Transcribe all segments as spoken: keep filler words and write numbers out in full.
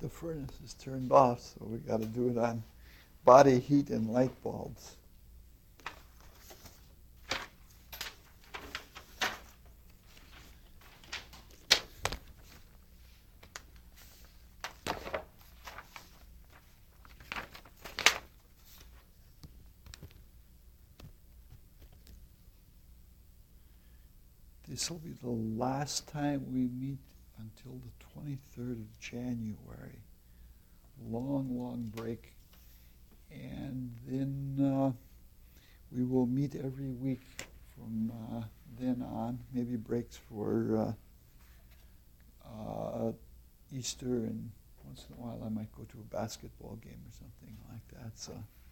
the furnace is turned off, so we got to do it on body heat and light bulbs. This will be the last time we meet until the twenty-third of January. Long, long break. And then uh, we will meet every week from uh, then on. Maybe breaks for uh, uh, Easter, and once in a while I might go to a basketball game or something like that. So,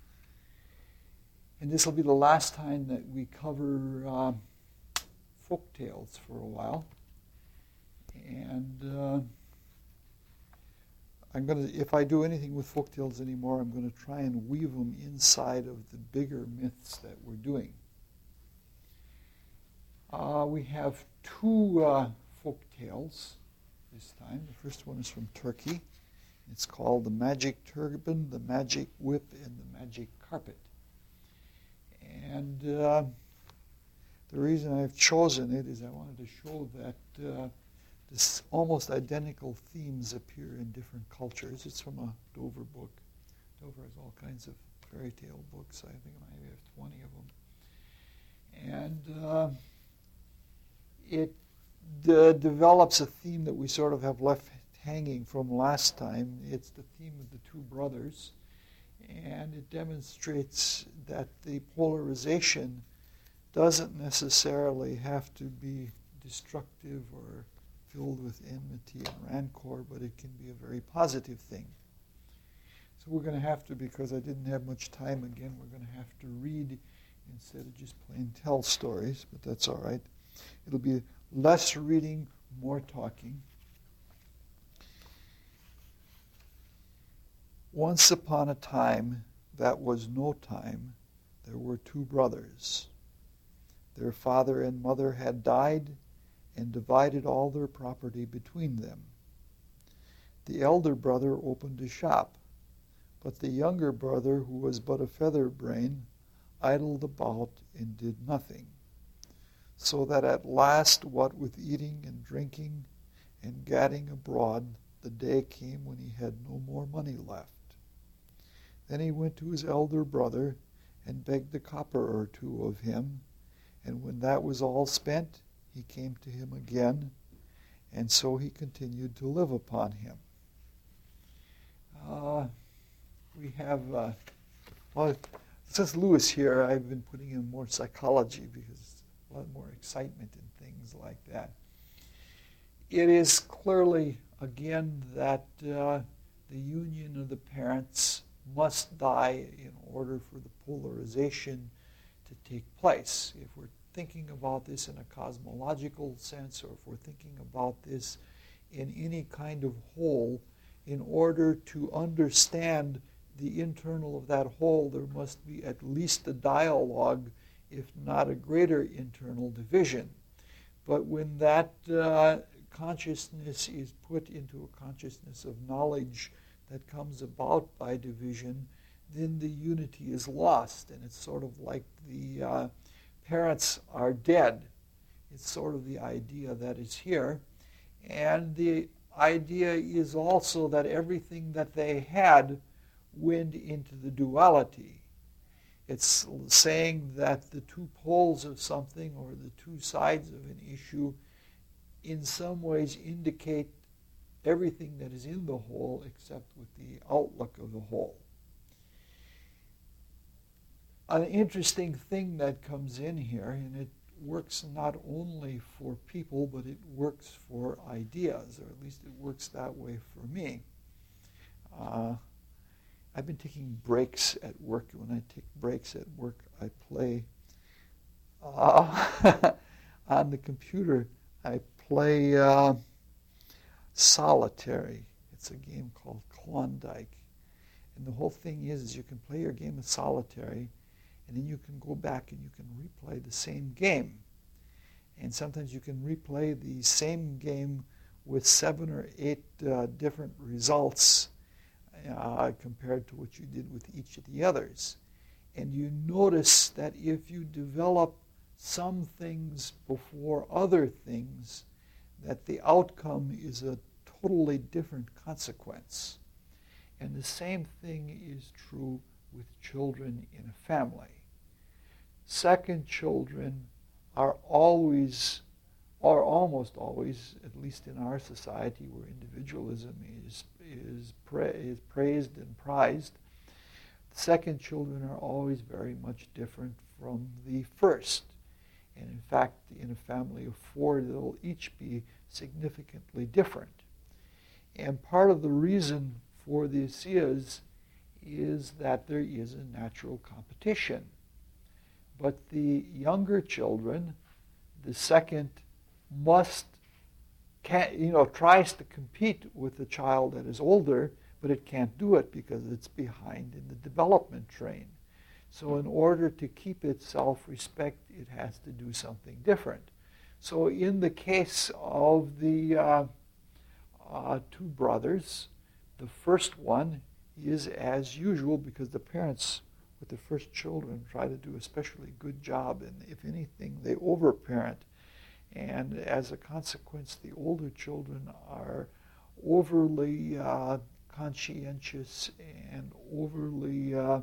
and this will be the last time that we cover uh, folk tales for a while. And uh, I'm going to, if I do anything with folk tales anymore, I'm going to try and weave them inside of the bigger myths that we're doing. Uh, we have two uh, folk tales this time. The first one is from Turkey. It's called The Magic Turban, The Magic Whip, and The Magic Carpet. And uh, the reason I've chosen it is I wanted to show that uh, this almost identical themes appear in different cultures. It's from a Dover book. Dover has all kinds of fairy tale books. I think I maybe have twenty of them. And uh, it uh, develops a theme that we sort of have left hanging from last time. It's the theme of the two brothers. And it demonstrates that the polarization doesn't necessarily have to be destructive or filled with enmity and rancor, but it can be a very positive thing. So we're going to have to, because I didn't have much time again, we're going to have to read instead of just plain tell stories, but that's all right. It'll be less reading, more talking. Once upon a time that was no time, there were two brothers. Their father and mother had died and divided all their property between them. The elder brother opened a shop, but the younger brother, who was but a featherbrain, idled about and did nothing. So that at last, what with eating and drinking and gadding abroad, the day came when he had no more money left. Then he went to his elder brother and begged a copper or two of him, and when that was all spent, he came to him again, and so he continued to live upon him. Uh, we have, uh, well, since Lewis here, I've been putting in more psychology because a lot more excitement in things like that. It is clearly, again, that uh, the union of the parents must die in order for the polarization to take place. If we're thinking about this in a cosmological sense, or if we're thinking about this in any kind of whole, in order to understand the internal of that whole, there must be at least a dialogue, if not a greater internal division. But when that uh, consciousness is put into a consciousness of knowledge that comes about by division, then the unity is lost, and it's sort of like the uh, parents are dead. It's sort of the idea that is here. And the idea is also that everything that they had went into the duality. It's saying that the two poles of something, or the two sides of an issue, in some ways indicate everything that is in the whole except with the outlook of the whole. An interesting thing that comes in here, and it works not only for people, but it works for ideas, or at least it works that way for me. Uh, I've been taking breaks at work. When I take breaks at work, I play uh, on the computer. I play uh, Solitary. It's a game called Klondike. And the whole thing is, is you can play your game of Solitary, and then you can go back and you can replay the same game. And sometimes you can replay the same game with seven or eight uh, different results uh, compared to what you did with each of the others. And you notice that if you develop some things before other things, that the outcome is a totally different consequence. And the same thing is true with children in a family. Second children are always, or almost always, at least in our society where individualism is, is, pra- is praised and prized, second children are always very much different from the first. And in fact, in a family of four, they'll each be significantly different. And part of the reason for this is, is that there is a natural competition. But the younger children, the second, must, can, you know, tries to compete with the child that is older, but it can't do it because it's behind in the development train. So in order to keep its self-respect, it has to do something different. So in the case of the uh, uh, two brothers, the first one is as usual, because the parents with the first children try to do a especially good job, and if anything, they overparent. And as a consequence, the older children are overly uh, conscientious and overly uh,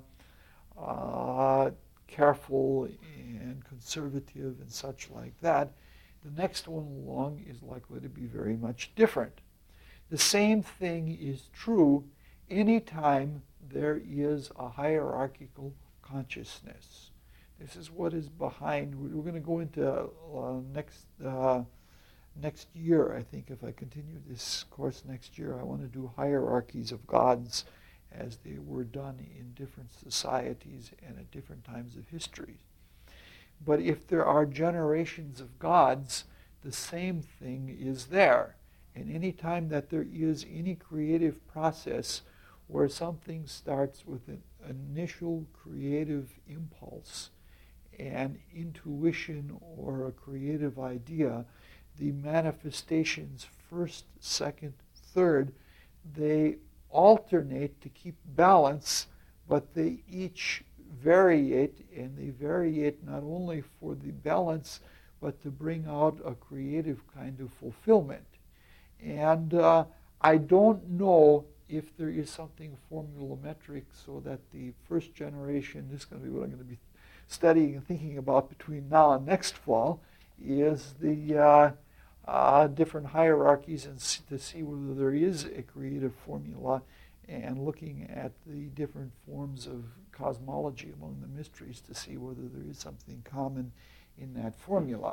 uh, careful and conservative and such like that. The next one along is likely to be very much different. The same thing is true anytime there is a hierarchical consciousness. This is what is behind. We're going to go into uh, next uh, next year, I think, if I continue this course next year, I want to do hierarchies of gods as they were done in different societies and at different times of history. But if there are generations of gods, the same thing is there. And any time that there is any creative process where something starts with an initial creative impulse and intuition or a creative idea, the manifestations first, second, third, they alternate to keep balance, but they each variate, and they variate not only for the balance, but to bring out a creative kind of fulfillment. And uh, I don't know if there is something formulametric so that the first generation, this is going to be what I'm going to be studying and thinking about between now and next fall, is the uh, uh, different hierarchies and see, to see whether there is a creative formula, and looking at the different forms of cosmology among the mysteries to see whether there is something common in that formula.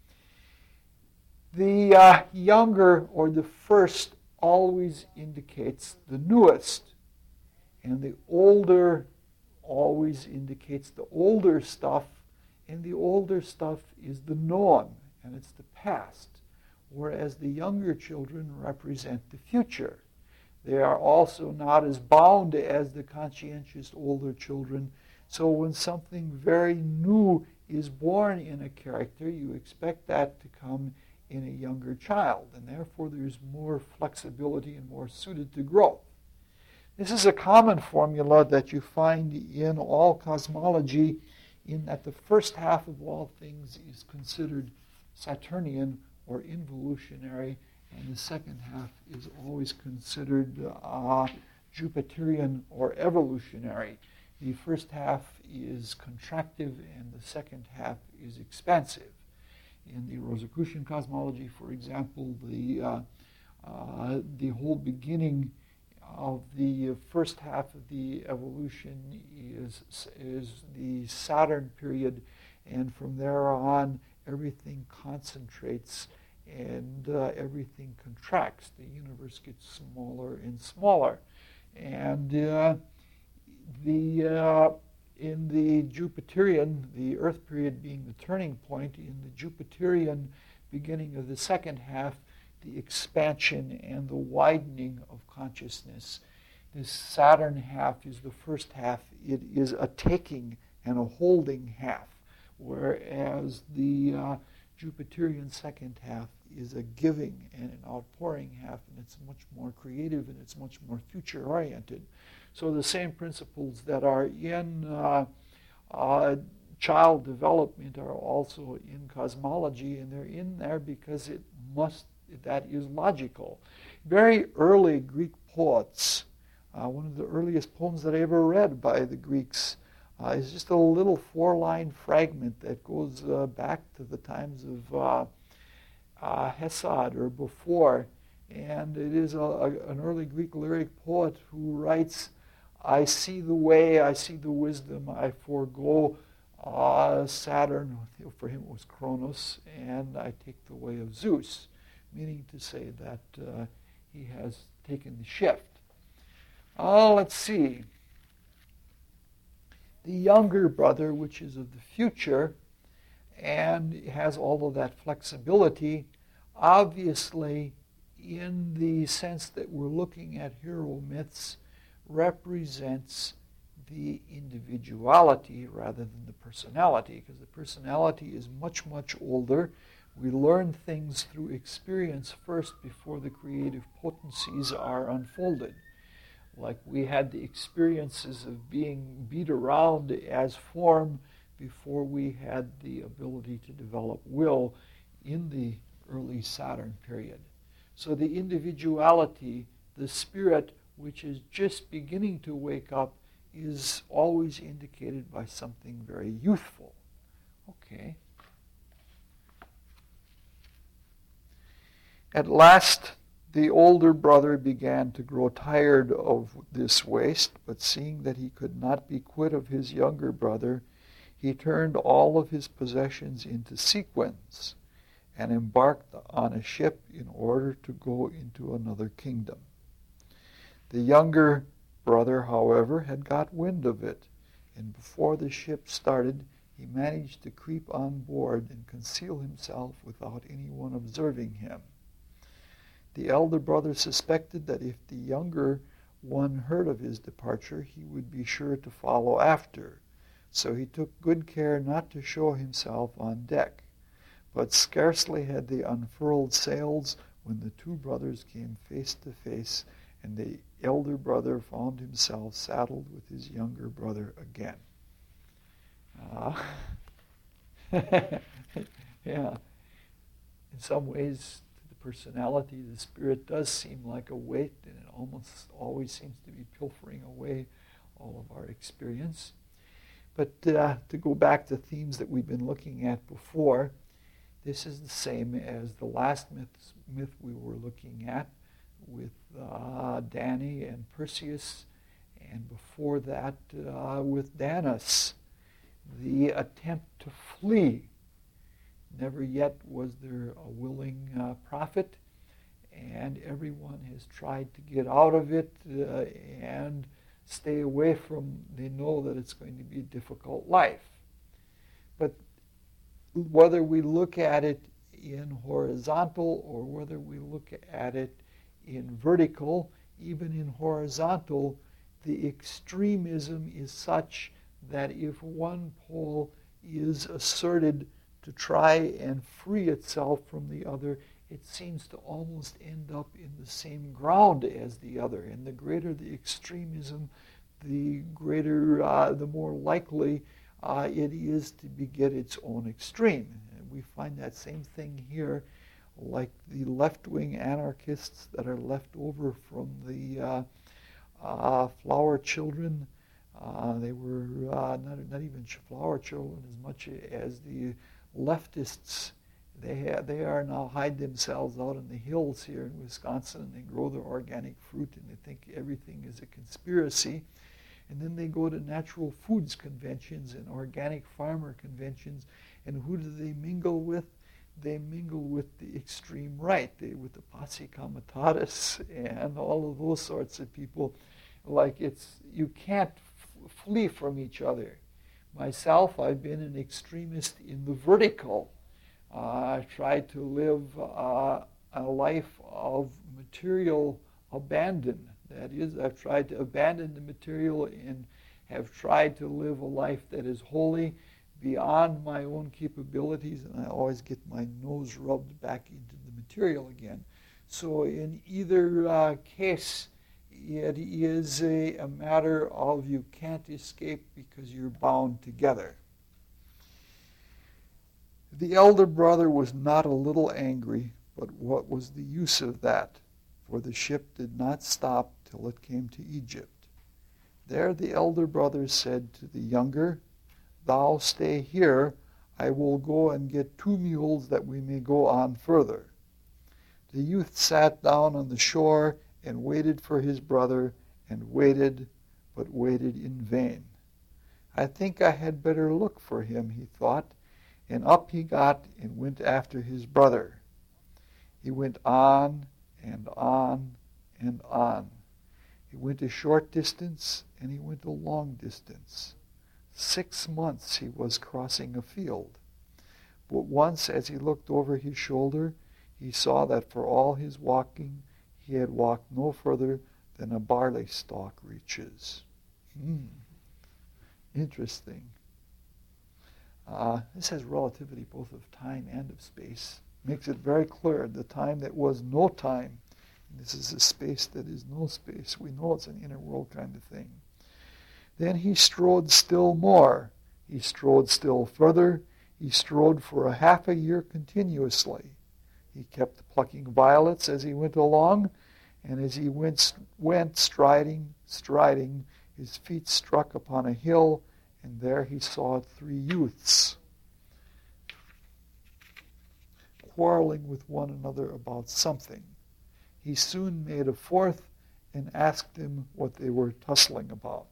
The uh, younger or the first always indicates the newest, and the older always indicates the older stuff, and the older stuff is the known, and it's the past, whereas the younger children represent the future. They are also not as bound as the conscientious older children, so when something very new is born in a character, you expect that to come in a younger child, and therefore there's more flexibility and more suited to growth. This is a common formula that you find in all cosmology, in that the first half of all things is considered Saturnian or involutionary, and the second half is always considered uh, Jupiterian or evolutionary. The first half is contractive and the second half is expansive. In the Rosicrucian cosmology, for example, the, uh, uh, the whole beginning of the first half of the evolution is, is the Saturn period, and from there on everything concentrates and uh, everything contracts. The universe gets smaller and smaller. And uh, the uh, in the Jupiterian, the Earth period being the turning point, in the Jupiterian beginning of the second half, the expansion and the widening of consciousness. This Saturn half is the first half. It is a taking and a holding half, whereas the uh, Jupiterian second half is a giving and an outpouring half, and it's much more creative and it's much more future-oriented. So the same principles that are in uh, uh, child development are also in cosmology, and they're in there because it must, that is logical. Very early Greek poets, uh, one of the earliest poems that I ever read by the Greeks uh, is just a little four-line fragment that goes uh, back to the times of uh, uh, Hesiod or before, and it is a, a, an early Greek lyric poet who writes, I see the way, I see the wisdom, I forego uh, Saturn, for him it was Kronos, and I take the way of Zeus, meaning to say that uh, he has taken the shift. Uh, let's see. The younger brother, which is of the future, and has all of that flexibility, obviously, in the sense that we're looking at hero myths, represents the individuality rather than the personality, because the personality is much, much older. We learn things through experience first before the creative potencies are unfolded. Like we had the experiences of being beat around as form before we had the ability to develop will in the early Saturn period. So the individuality, the spirit, which is just beginning to wake up, is always indicated by something very youthful. Okay. At last, the older brother began to grow tired of this waste, but seeing that he could not be quit of his younger brother, he turned all of his possessions into sequins and embarked on a ship in order to go into another kingdom. The younger brother, however, had got wind of it, and before the ship started, he managed to creep on board and conceal himself without anyone observing him. The elder brother suspected that if the younger one heard of his departure, he would be sure to follow after, so he took good care not to show himself on deck. But scarcely had they unfurled sails when the two brothers came face to face, and the elder brother found himself saddled with his younger brother again. Uh, yeah. In some ways, the personality, the spirit does seem like a weight, and it almost always seems to be pilfering away all of our experience. But uh, to go back to themes that we've been looking at before, this is the same as the last myth, myth we were looking at with uh, Danae and Perseus, and before that uh, with Danis, the attempt to flee. Never yet was there a willing uh, prophet, and everyone has tried to get out of it uh, and stay away from, they know that it's going to be a difficult life. But whether we look at it in horizontal or whether we look at it in vertical, even in horizontal, the extremism is such that if one pole is asserted to try and free itself from the other, it seems to almost end up in the same ground as the other. And the greater the extremism, the greater, uh, the more likely uh, it is to beget its own extreme. And we find that same thing here, like the left-wing anarchists that are left over from the uh, uh, flower children. Uh, they were uh, not, not even flower children as much as the leftists. They, ha- they are now hide themselves out in the hills here in Wisconsin, and they grow their organic fruit, and they think everything is a conspiracy. And then they go to natural foods conventions and organic farmer conventions, and who do they mingle with? They mingle with the extreme right, they, with the Posse Comitatus and all of those sorts of people. Like it's, you can't f- flee from each other. Myself, I've been an extremist in the vertical. Uh, I tried to live uh, a life of material abandon. That is, I've tried to abandon the material and have tried to live a life that is holy, beyond my own capabilities, and I always get my nose rubbed back into the material again. So in either uh, case, it is a, a matter of you can't escape because you're bound together. The elder brother was not a little angry, but what was the use of that? For the ship did not stop till it came to Egypt. There the elder brother said to the younger, "Thou stay here, I will go and get two mules that we may go on further." The youth sat down on the shore and waited for his brother, and waited, but waited in vain. "I think I had better look for him," he thought, and up he got and went after his brother. He went on and on and on. He went a short distance, and he went a long distance. Six months he was crossing a field. But once, as he looked over his shoulder, he saw that for all his walking, he had walked no further than a barley stalk reaches. Hmm. Interesting. Uh, this has relativity both of time and of space. Makes it very clear the time that was no time. This is a space that is no space. We know it's an inner world kind of thing. Then he strode still more. He strode still further. He strode for a half a year continuously. He kept plucking violets as he went along, and as he went, went striding, striding, his feet struck upon a hill, and there he saw three youths quarreling with one another about something. He soon made a fourth and asked him what they were tussling about.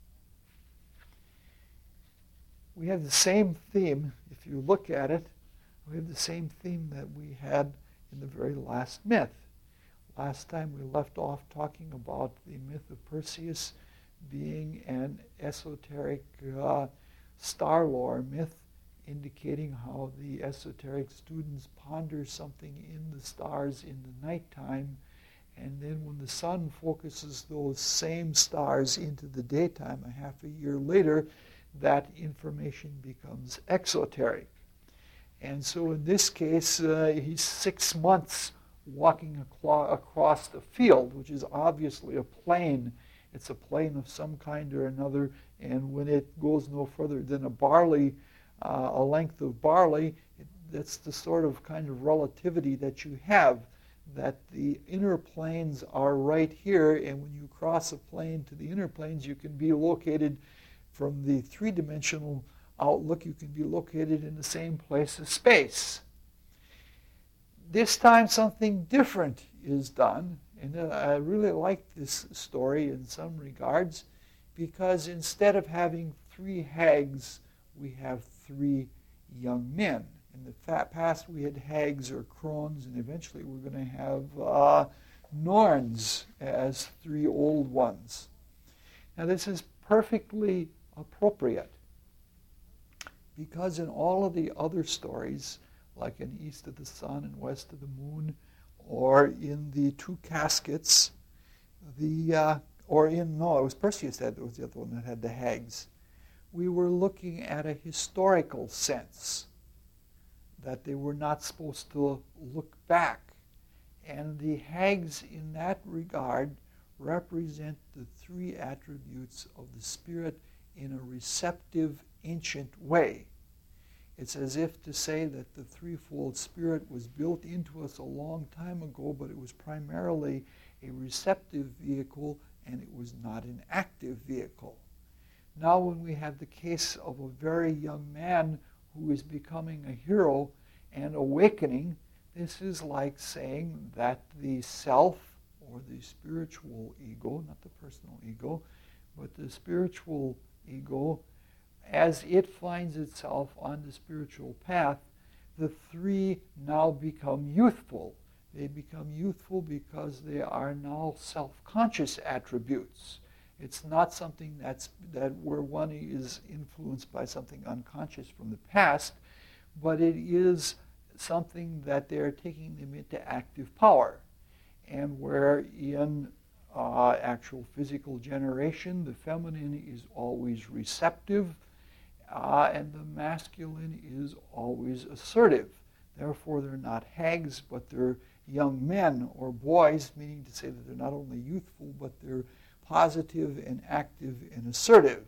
We have the same theme, if you look at it, we have the same theme that we had in the very last myth. Last time we left off talking about the myth of Perseus being an esoteric uh, star lore myth, indicating how the esoteric students ponder something in the stars in the nighttime, and then when the sun focuses those same stars into the daytime a half a year later, that information becomes exoteric. And so in this case, uh, he's six months walking aclo- across the field, which is obviously a plain. It's a plain of some kind or another, and when it goes no further than a barley, uh, a length of barley, it, that's the sort of kind of relativity that you have, that the inner planes are right here, and when you cross a plane to the inner planes, you can be located from the three-dimensional outlook, you can be located in the same place as space. This time something different is done, and I really like this story in some regards, because instead of having three hags, we have three young men. In the past we had hags or crones, and eventually we're going to have uh, Norns as three old ones. Now this is perfectly appropriate, because in all of the other stories, like in East of the Sun and West of the Moon, or in the Two Caskets, the uh, or in, no, it was Perseus that was the other one that had the hags. We were looking at a historical sense, that they were not supposed to look back. And the hags in that regard represent the three attributes of the spirit in a receptive, ancient way. It's as if to say that the threefold spirit was built into us a long time ago, but it was primarily a receptive vehicle and it was not an active vehicle. Now when we have the case of a very young man who is becoming a hero and awakening, this is like saying that the self, or the spiritual ego, not the personal ego, but the spiritual ego, as it finds itself on the spiritual path, the three now become youthful. They become youthful because they are now self-conscious attributes. It's not something that's that where one is influenced by something unconscious from the past, but it is something that they're taking them into active power. And where in uh, actual physical generation, the feminine is always receptive, uh, and the masculine is always assertive. Therefore, they're not hags, but they're young men or boys, meaning to say that they're not only youthful, but they're positive and active and assertive.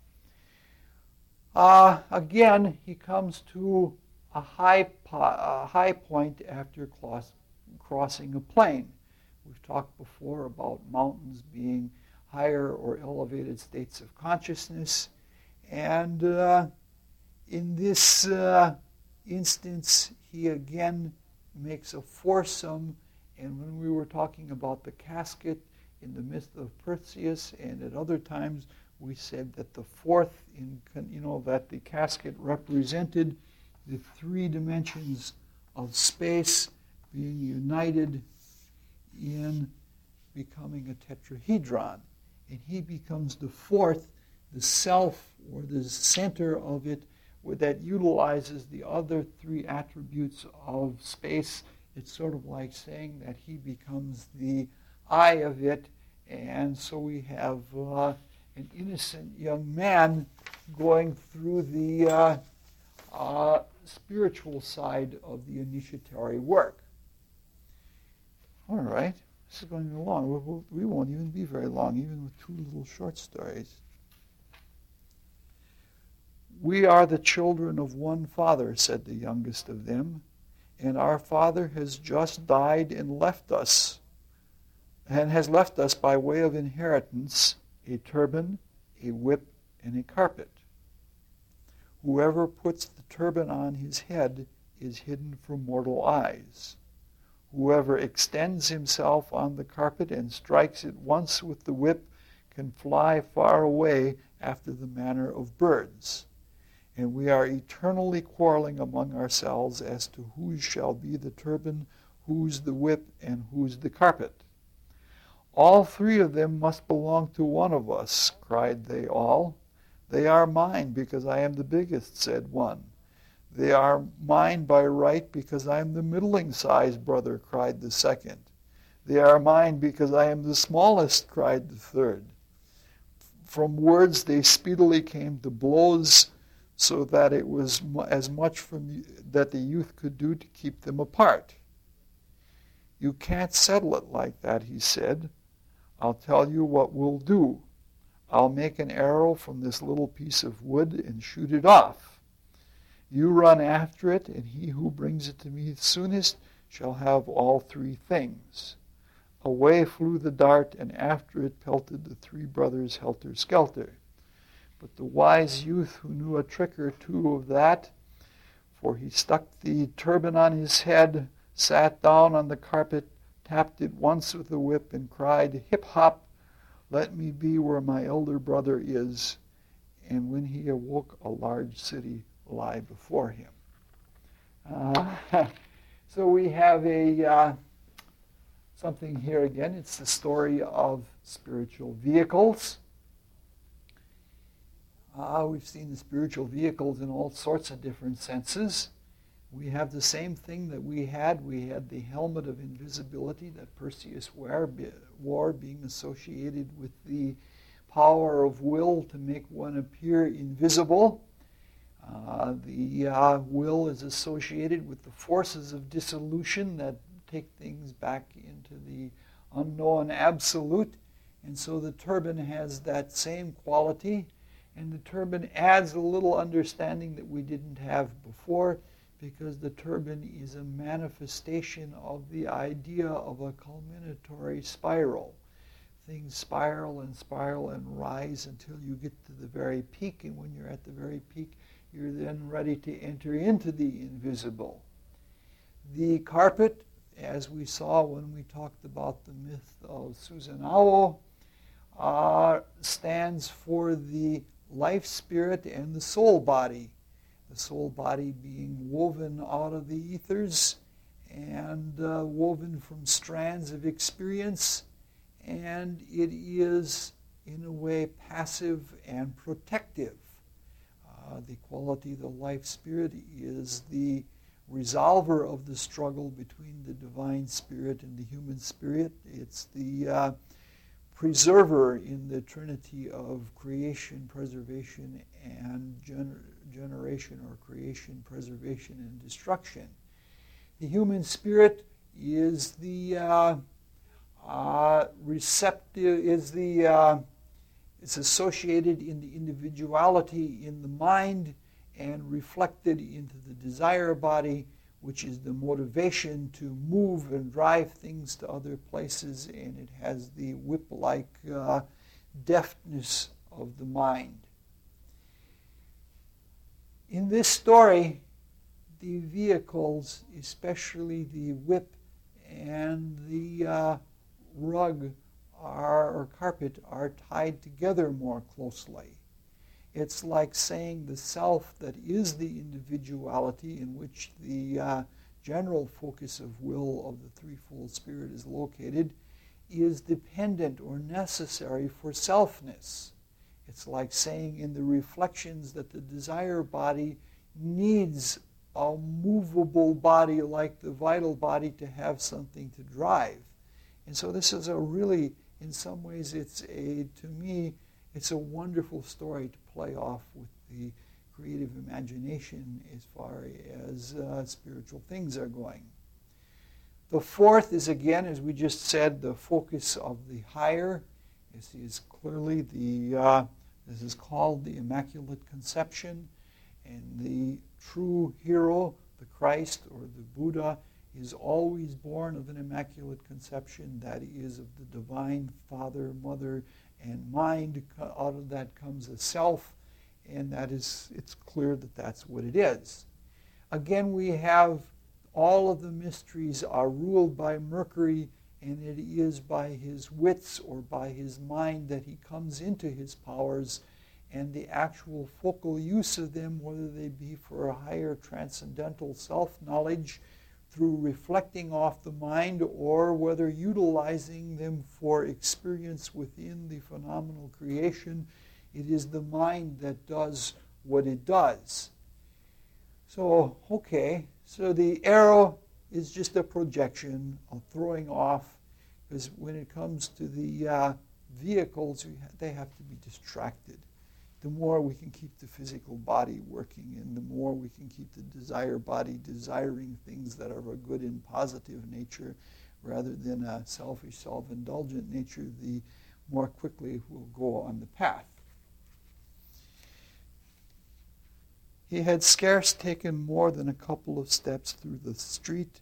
Uh, again, he comes to a high, po- a high point after cross- crossing a plain. We've talked before about mountains being higher or elevated states of consciousness. And uh, in this uh, instance, he again makes a foursome. And when we were talking about the casket in the myth of Perseus, and at other times, we said that the fourth, in, you know, that the casket represented the three dimensions of space being united in becoming a tetrahedron. And he becomes the fourth, the self or the center of it, that utilizes the other three attributes of space. It's sort of like saying that he becomes the eye of it. And so we have uh, an innocent young man going through the uh, uh, spiritual side of the initiatory work. All right, this is going along. We won't even be very long, even with two little short stories. We are the children of one father, said the youngest of them, and our father has just died and left us, and has left us by way of inheritance a turban, a whip, and a carpet. Whoever puts the turban on his head is hidden from mortal eyes. Whoever extends himself on the carpet and strikes it once with the whip can fly far away after the manner of birds. And we are eternally quarreling among ourselves as to whose shall be the turban, whose the whip, and whose the carpet. All three of them must belong to one of us, cried they all. They are mine because I am the biggest, said one. They are mine by right because I am the middling-sized brother, cried the second. They are mine because I am the smallest, cried the third. From words they speedily came to blows, so that it was as much from that the youth could do to keep them apart. You can't settle it like that, he said. I'll tell you what we'll do. I'll make an arrow from this little piece of wood and shoot it off. You run after it, and he who brings it to me soonest shall have all three things. Away flew the dart, and after it pelted the three brothers helter-skelter. But the wise youth, who knew a trick or two of that, for he stuck the turban on his head, sat down on the carpet, tapped it once with the whip, and cried, "Hip-hop, let me be where my elder brother is." And when he awoke, a large city lay before him. Uh, so we have a uh, something here again. It's the story of spiritual vehicles. Uh, we've seen the spiritual vehicles in all sorts of different senses. We have the same thing that we had. We had the helmet of invisibility that Perseus wore, being associated with the power of will to make one appear invisible. Uh, the uh, will is associated with the forces of dissolution that take things back into the unknown absolute. And so the turban has that same quality. And the turban adds a little understanding that we didn't have before, because the turban is a manifestation of the idea of a culminatory spiral. Things spiral and spiral and rise until you get to the very peak, and when you're at the very peak, you're then ready to enter into the invisible. The carpet, as we saw when we talked about the myth of Susanoo, uh, stands for the life spirit and the soul body. The soul body being woven out of the ethers and uh, woven from strands of experience, and it is in a way passive and protective. Uh, the quality of the life spirit is the resolver of the struggle between the divine spirit and the human spirit. It's the uh, preserver in the trinity of creation, preservation, and gener- generation, or creation, preservation, and destruction. The human spirit is the uh, uh, receptive, is the, uh, it's associated in the individuality in the mind and reflected into the desire body, which is the motivation to move and drive things to other places, and it has the whip-like uh, deftness of the mind. In this story, the vehicles, especially the whip and the uh, rug are, or carpet, are tied together more closely. It's like saying the self that is the individuality in which the uh, general focus of will of the threefold spirit is located is dependent or necessary for selfness. It's like saying in the reflections that the desire body needs a movable body like the vital body to have something to drive. And so this is a really, in some ways, it's a, to me, it's a wonderful story to play off with the creative imagination as far as uh, spiritual things are going. The fourth is, again, as we just said, the focus of the higher. This is clearly the, uh, this is called the Immaculate Conception, and the true hero, the Christ or the Buddha, is always born of an Immaculate Conception, that is of the divine Father, Mother, and mind. Out of that comes a self, and that is, it's clear that that's what it is. Again, we have all of the mysteries are ruled by Mercury, and it is by his wits or by his mind that he comes into his powers, and the actual focal use of them, whether they be for a higher transcendental self-knowledge through reflecting off the mind, or whether utilizing them for experience within the phenomenal creation, it is the mind that does what it does. So, okay, so the arrow is just a projection, a throwing off, because when it comes to the uh, vehicles, they have to be distracted. The more we can keep the physical body working, and the more we can keep the desire body desiring things that are of a good and positive nature rather than a selfish, self-indulgent nature, the more quickly we'll go on the path. He had scarce taken more than a couple of steps through the street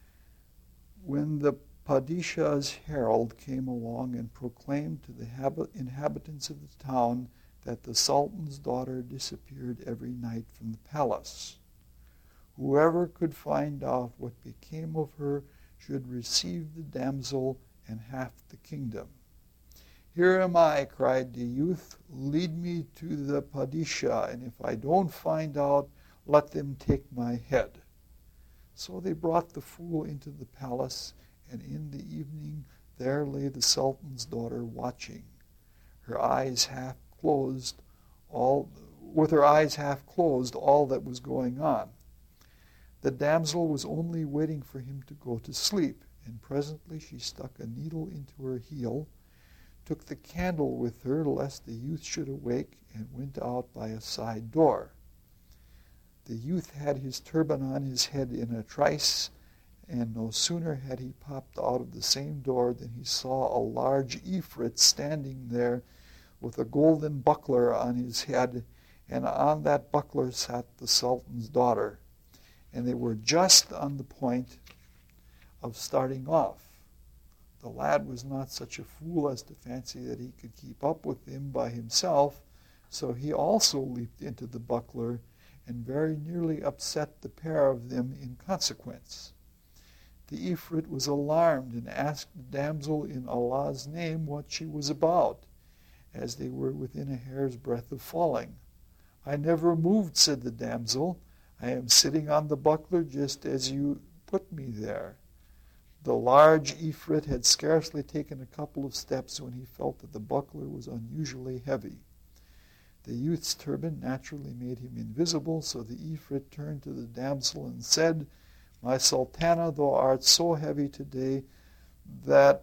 when the Padishah's herald came along and proclaimed to the habit- inhabitants of the town that the Sultan's daughter disappeared every night from the palace. Whoever could find out what became of her should receive the damsel and half the kingdom. Here am I, cried the youth, lead me to the Padishah, and if I don't find out, let them take my head. So they brought the fool into the palace, and in the evening there lay the Sultan's daughter watching, her eyes half closed, all with her eyes half closed, all that was going on. The damsel was only waiting for him to go to sleep, and presently she stuck a needle into her heel, took the candle with her lest the youth should awake, and went out by a side door. The youth had his turban on his head in a trice, and no sooner had he popped out of the same door than he saw a large Ifrit standing there with a golden buckler on his head, and on that buckler sat the Sultan's daughter. And they were just on the point of starting off. The lad was not such a fool as to fancy that he could keep up with him by himself, so he also leaped into the buckler and very nearly upset the pair of them in consequence. The Ifrit was alarmed and asked the damsel in Allah's name what she was about, as they were within a hair's breadth of falling. I never moved, said the damsel. I am sitting on the buckler just as you put me there. The large Ifrit had scarcely taken a couple of steps when he felt that the buckler was unusually heavy. The youth's turban naturally made him invisible, so the Ifrit turned to the damsel and said, My Sultana, thou art so heavy today that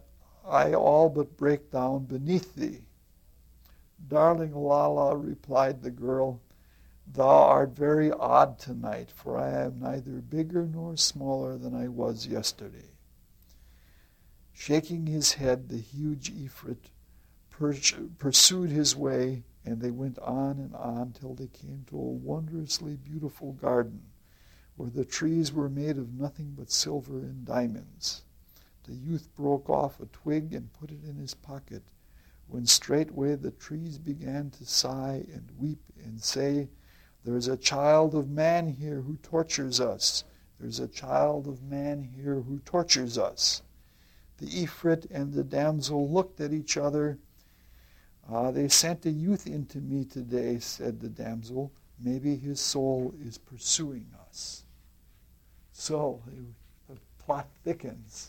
I all but break down beneath thee. Darling Lala, replied the girl, thou art very odd tonight, for I am neither bigger nor smaller than I was yesterday. Shaking his head, the huge Ifrit pursued his way, and they went on and on till they came to a wondrously beautiful garden, where the trees were made of nothing but silver and diamonds. The youth broke off a twig and put it in his pocket, when straightway the trees began to sigh and weep and say, there is a child of man here who tortures us. There is a child of man here who tortures us. The Ifrit and the damsel looked at each other. Uh, they sent a youth into me today, said the damsel. Maybe his soul is pursuing us. So the plot thickens.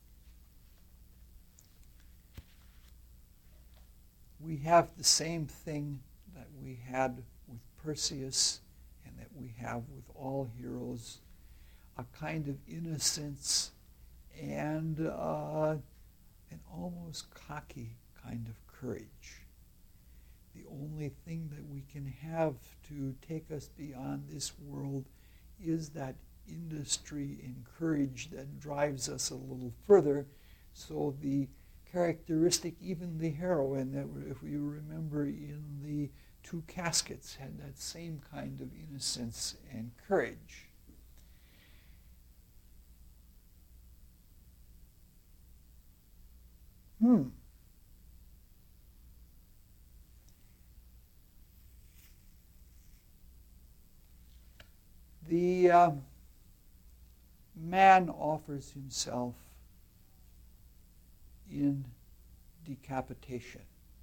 We have the same thing that we had with Perseus and that we have with all heroes, a kind of innocence and uh, an almost cocky kind of courage. The only thing that we can have to take us beyond this world is that industry and courage that drives us a little further. So the characteristic, even the heroine, that if you remember in the Two Caskets, had that same kind of innocence and courage. Hmm. The uh, man offers himself in decapitation.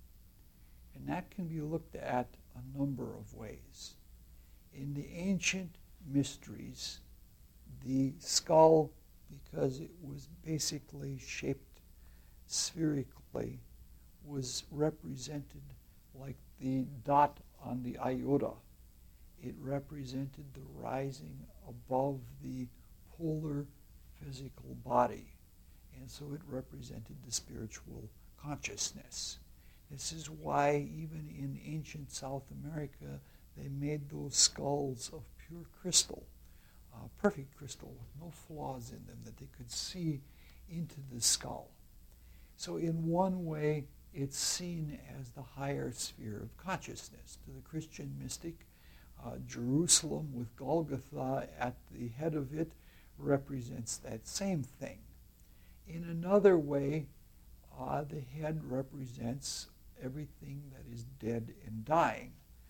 And that can be looked at a number of ways. In the ancient mysteries, the skull, because it was basically shaped spherically, was represented like the dot on the iota. It represented the rising above the polar physical body. And so it represented the spiritual consciousness. This is why even in ancient South America, they made those skulls of pure crystal, uh, perfect crystal with no flaws in them, that they could see into the skull. So in one way, it's seen as the higher sphere of consciousness. To the Christian mystic, uh, Jerusalem with Golgotha at the head of it represents that same thing. In another way, uh, the head represents everything that is dead and dying.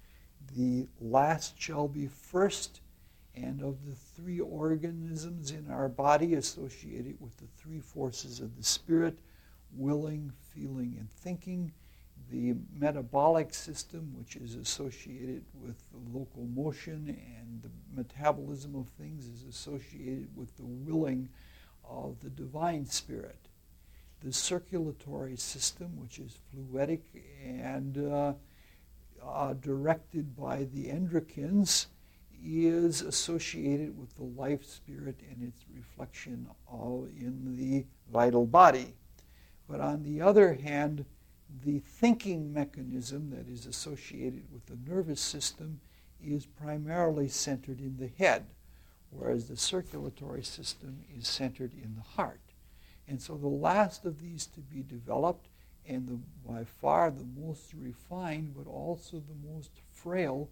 The last shall be first, and of the three organisms in our body associated with the three forces of the spirit, willing, feeling, and thinking, the metabolic system, which is associated with the locomotion and the metabolism of things, is associated with the willing of the divine spirit. The circulatory system, which is fluidic and uh, uh, directed by the endocrines, is associated with the life spirit and its reflection all in the vital body. But on the other hand, the thinking mechanism that is associated with the nervous system is primarily centered in the head, whereas the circulatory system is centered in the heart. And so the last of these to be developed, and the, by far the most refined, but also the most frail,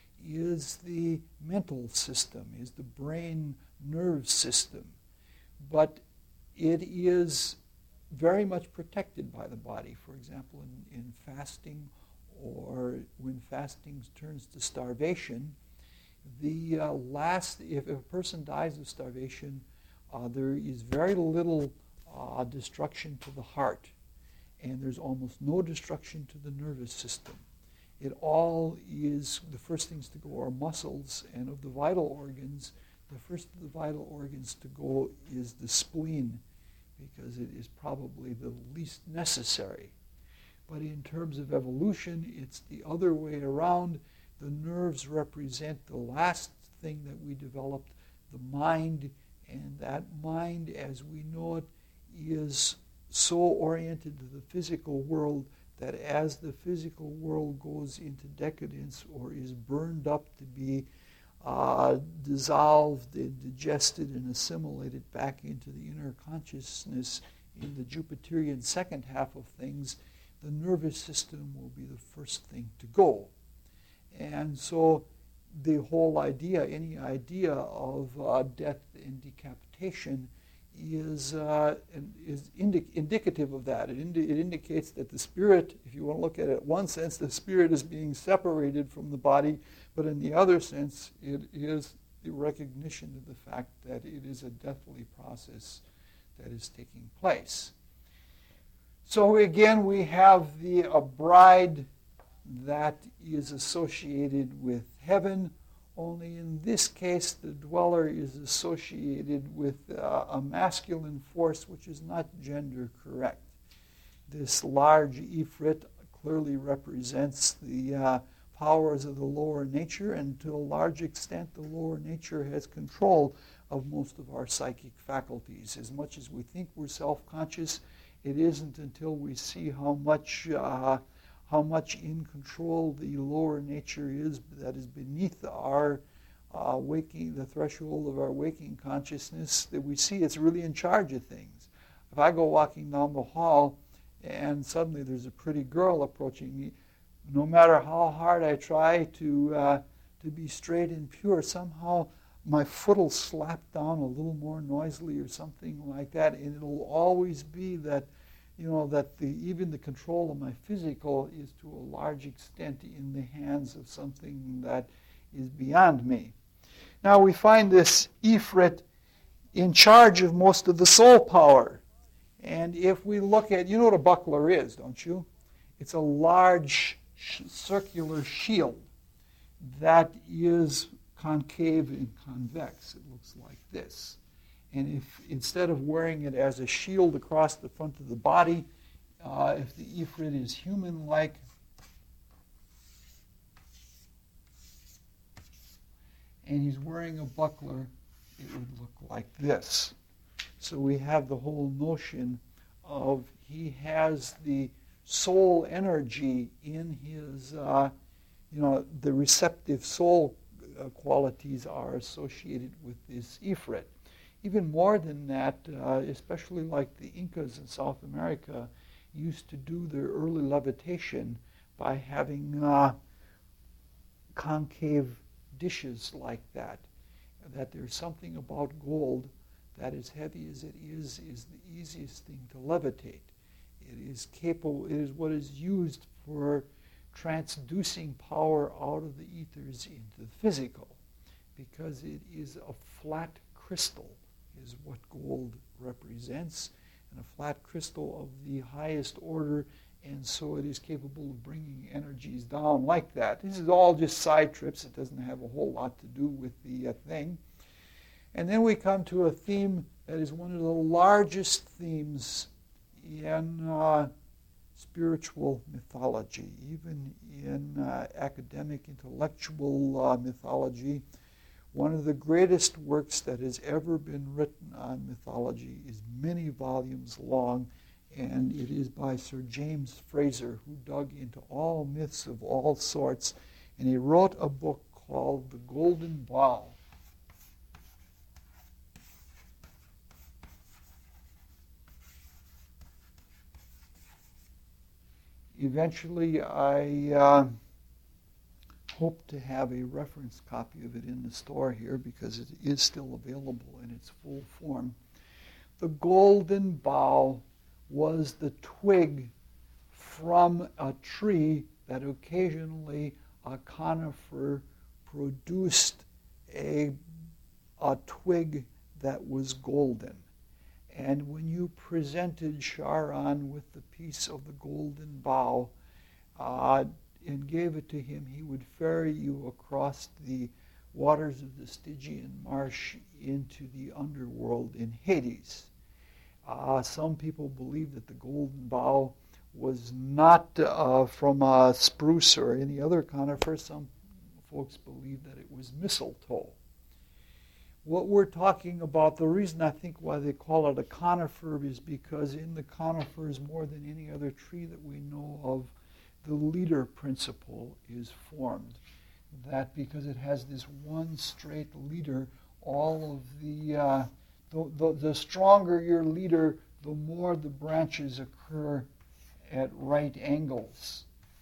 is the mental system, is the brain nerve system. But it is very much protected by the body. For example, in, in fasting, or when fasting turns to starvation, the uh, last, if, if a person dies of starvation, uh, there is very little uh, destruction to the heart, and there's almost no destruction to the nervous system. It all is, the first things to go are muscles, and of the vital organs, the first of the vital organs to go is the spleen, because it is probably the least necessary. But in terms of evolution, it's the other way around. The nerves represent the last thing that we developed, the mind, and that mind as we know it is so oriented to the physical world that as the physical world goes into decadence or is burned up to be uh, dissolved and digested and assimilated back into the inner consciousness in the Jupiterian second half of things, the nervous system will be the first thing to go. And so the whole idea, any idea of uh, death and decapitation is uh, is indi- indicative of that. It, indi- it indicates that the spirit, if you want to look at it in one sense, the spirit is being separated from the body, but in the other sense, it is the recognition of the fact that it is a deathly process that is taking place. So again, we have the a bride that is associated with heaven, only in this case the dweller is associated with uh, a masculine force which is not gender correct. This large Ifrit clearly represents the uh, powers of the lower nature, and to a large extent the lower nature has control of most of our psychic faculties. As much as we think we're self-conscious, it isn't until we see how much uh, how much in control the lower nature is that is beneath our uh, waking, the threshold of our waking consciousness, that we see it's really in charge of things. If I go walking down the hall and suddenly there's a pretty girl approaching me, no matter how hard I try to uh, to be straight and pure, somehow my foot will slap down a little more noisily or something like that, and it'll always be that, you know, that the even the control of my physical is to a large extent in the hands of something that is beyond me. Now we find this Ifrit in charge of most of the soul power. And if we look at, you know what a buckler is, don't you? It's a large sh- circular shield that is concave and convex. It looks like this. And if instead of wearing it as a shield across the front of the body, uh, if the Ifrit is human-like, and he's wearing a buckler, it would look like this. So we have the whole notion of he has the soul energy in his, uh, you know, the receptive soul uh, qualities are associated with this Ifrit. Even more than that, uh, especially like the Incas in South America used to do their early levitation by having uh, concave dishes like that. That there's something about gold that, as heavy as it is, is the easiest thing to levitate. It is capable, it is what is used for transducing power out of the ethers into the physical, because it is a flat crystal is what gold represents, and a flat crystal of the highest order, and so it is capable of bringing energies down like that. This is all just side trips. It doesn't have a whole lot to do with the uh, thing. And then we come to a theme that is one of the largest themes in uh, spiritual mythology, even in uh, academic, intellectual uh, mythology. One of the greatest works that has ever been written on mythology is many volumes long, and it is by Sir James Frazer, who dug into all myths of all sorts, and he wrote a book called The Golden Bough. Eventually, I uh, hope to have a reference copy of it in the store here because it is still available in its full form. The golden bough was the twig from a tree that occasionally a conifer produced a, a twig that was golden. And when you presented Charon with the piece of the golden bough uh, and gave it to him, he would ferry you across the waters of the Stygian marsh into the underworld in Hades. Uh, some people believe that the golden bough was not uh, from a spruce or any other conifer. Some folks believe that it was mistletoe. What we're talking about, the reason I think why they call it a conifer is because in the conifers, more than any other tree that we know of, the leader principle is formed. That because it has this one straight leader, all of the, uh, the, the, the stronger your leader, the more the branches occur at right angles.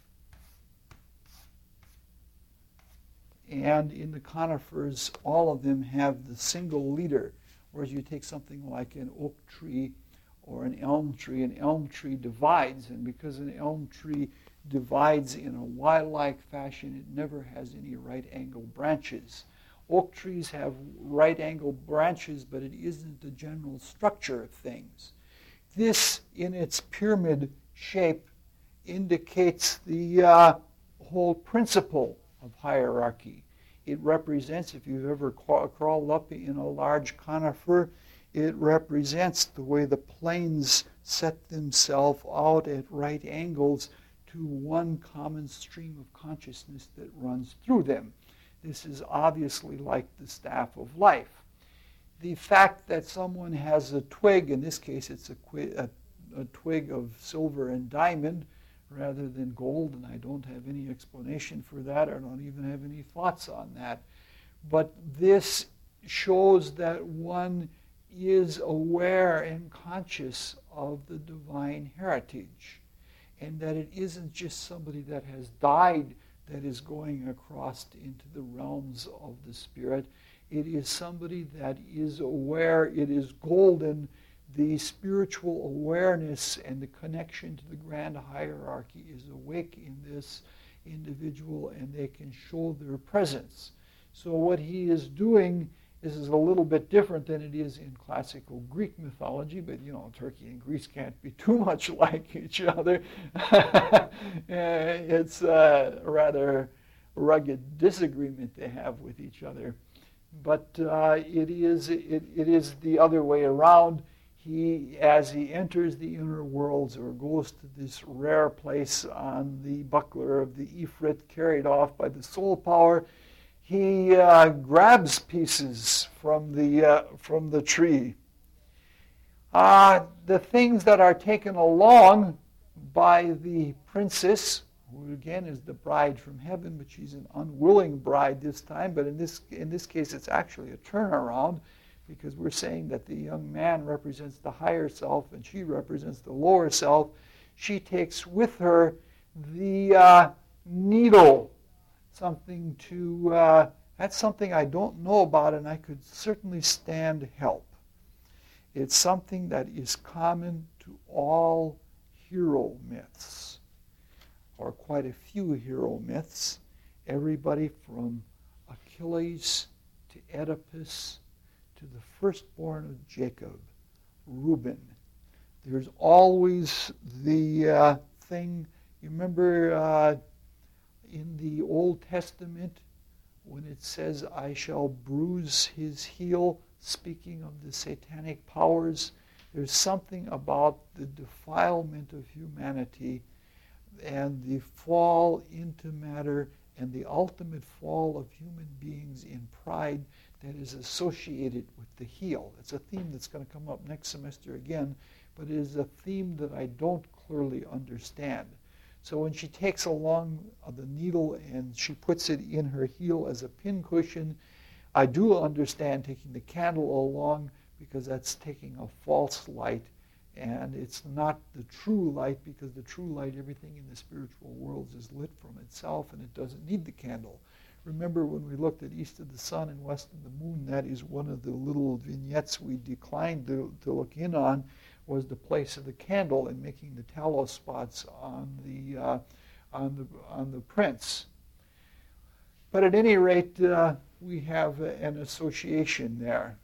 And in the conifers, all of them have the single leader. Whereas you take something like an oak tree or an elm tree, an elm tree divides, and because an elm tree divides in a Y-like fashion, it never has any right-angle branches. Oak trees have right-angle branches, but it isn't the general structure of things. This, in its pyramid shape, indicates the uh, whole principle of hierarchy. It represents, if you've ever crawled up in a large conifer, it represents the way the planes set themselves out at right angles to one common stream of consciousness that runs through them. This is obviously like the staff of life. The fact that someone has a twig, in this case it's a, a, a twig of silver and diamond, rather than gold, and I don't have any explanation for that. I don't even have any thoughts on that. But this shows that one is aware and conscious of the divine heritage, and that it isn't just somebody that has died that is going across into the realms of the spirit. It is somebody that is aware, it is golden. The spiritual awareness and the connection to the grand hierarchy is awake in this individual, and they can show their presence. So what he is doing is, is a little bit different than it is in classical Greek mythology, but you know, Turkey and Greece can't be too much like each other. It's a rather rugged disagreement they have with each other. But uh, it is it, it is the other way around. He, as he enters the inner worlds or goes to this rare place on the buckler of the Ifrit, carried off by the soul power, he uh, grabs pieces from the uh, from the tree. Uh, the things that are taken along by the princess, who again is the bride from heaven, but she's an unwilling bride this time. But in this in this case, it's actually a turnaround, because we're saying that the young man represents the higher self and she represents the lower self. She takes with her the uh, needle, something to, uh, that's something I don't know about, and I could certainly stand help. It's something that is common to all hero myths, or quite a few hero myths. Everybody from Achilles to Oedipus, to the firstborn of Jacob, Reuben. There's always the uh, thing, you remember uh, in the Old Testament when it says, I shall bruise his heel, speaking of the satanic powers. There's something about the defilement of humanity and the fall into matter and the ultimate fall of human beings in pride that is associated with the heel. It's a theme that's going to come up next semester again, but it is a theme that I don't clearly understand. So when she takes along the needle and she puts it in her heel as a pincushion, I do understand taking the candle along, because that's taking a false light, and it's not the true light, because the true light, everything in the spiritual world is lit from itself, and it doesn't need the candle. Remember when we looked at East of the Sun and West of the Moon, that is one of the little vignettes we declined to, to look in on, was the place of the candle and making the tallow spots on the, uh, on the, on the prints. But at any rate, uh, we have an association there.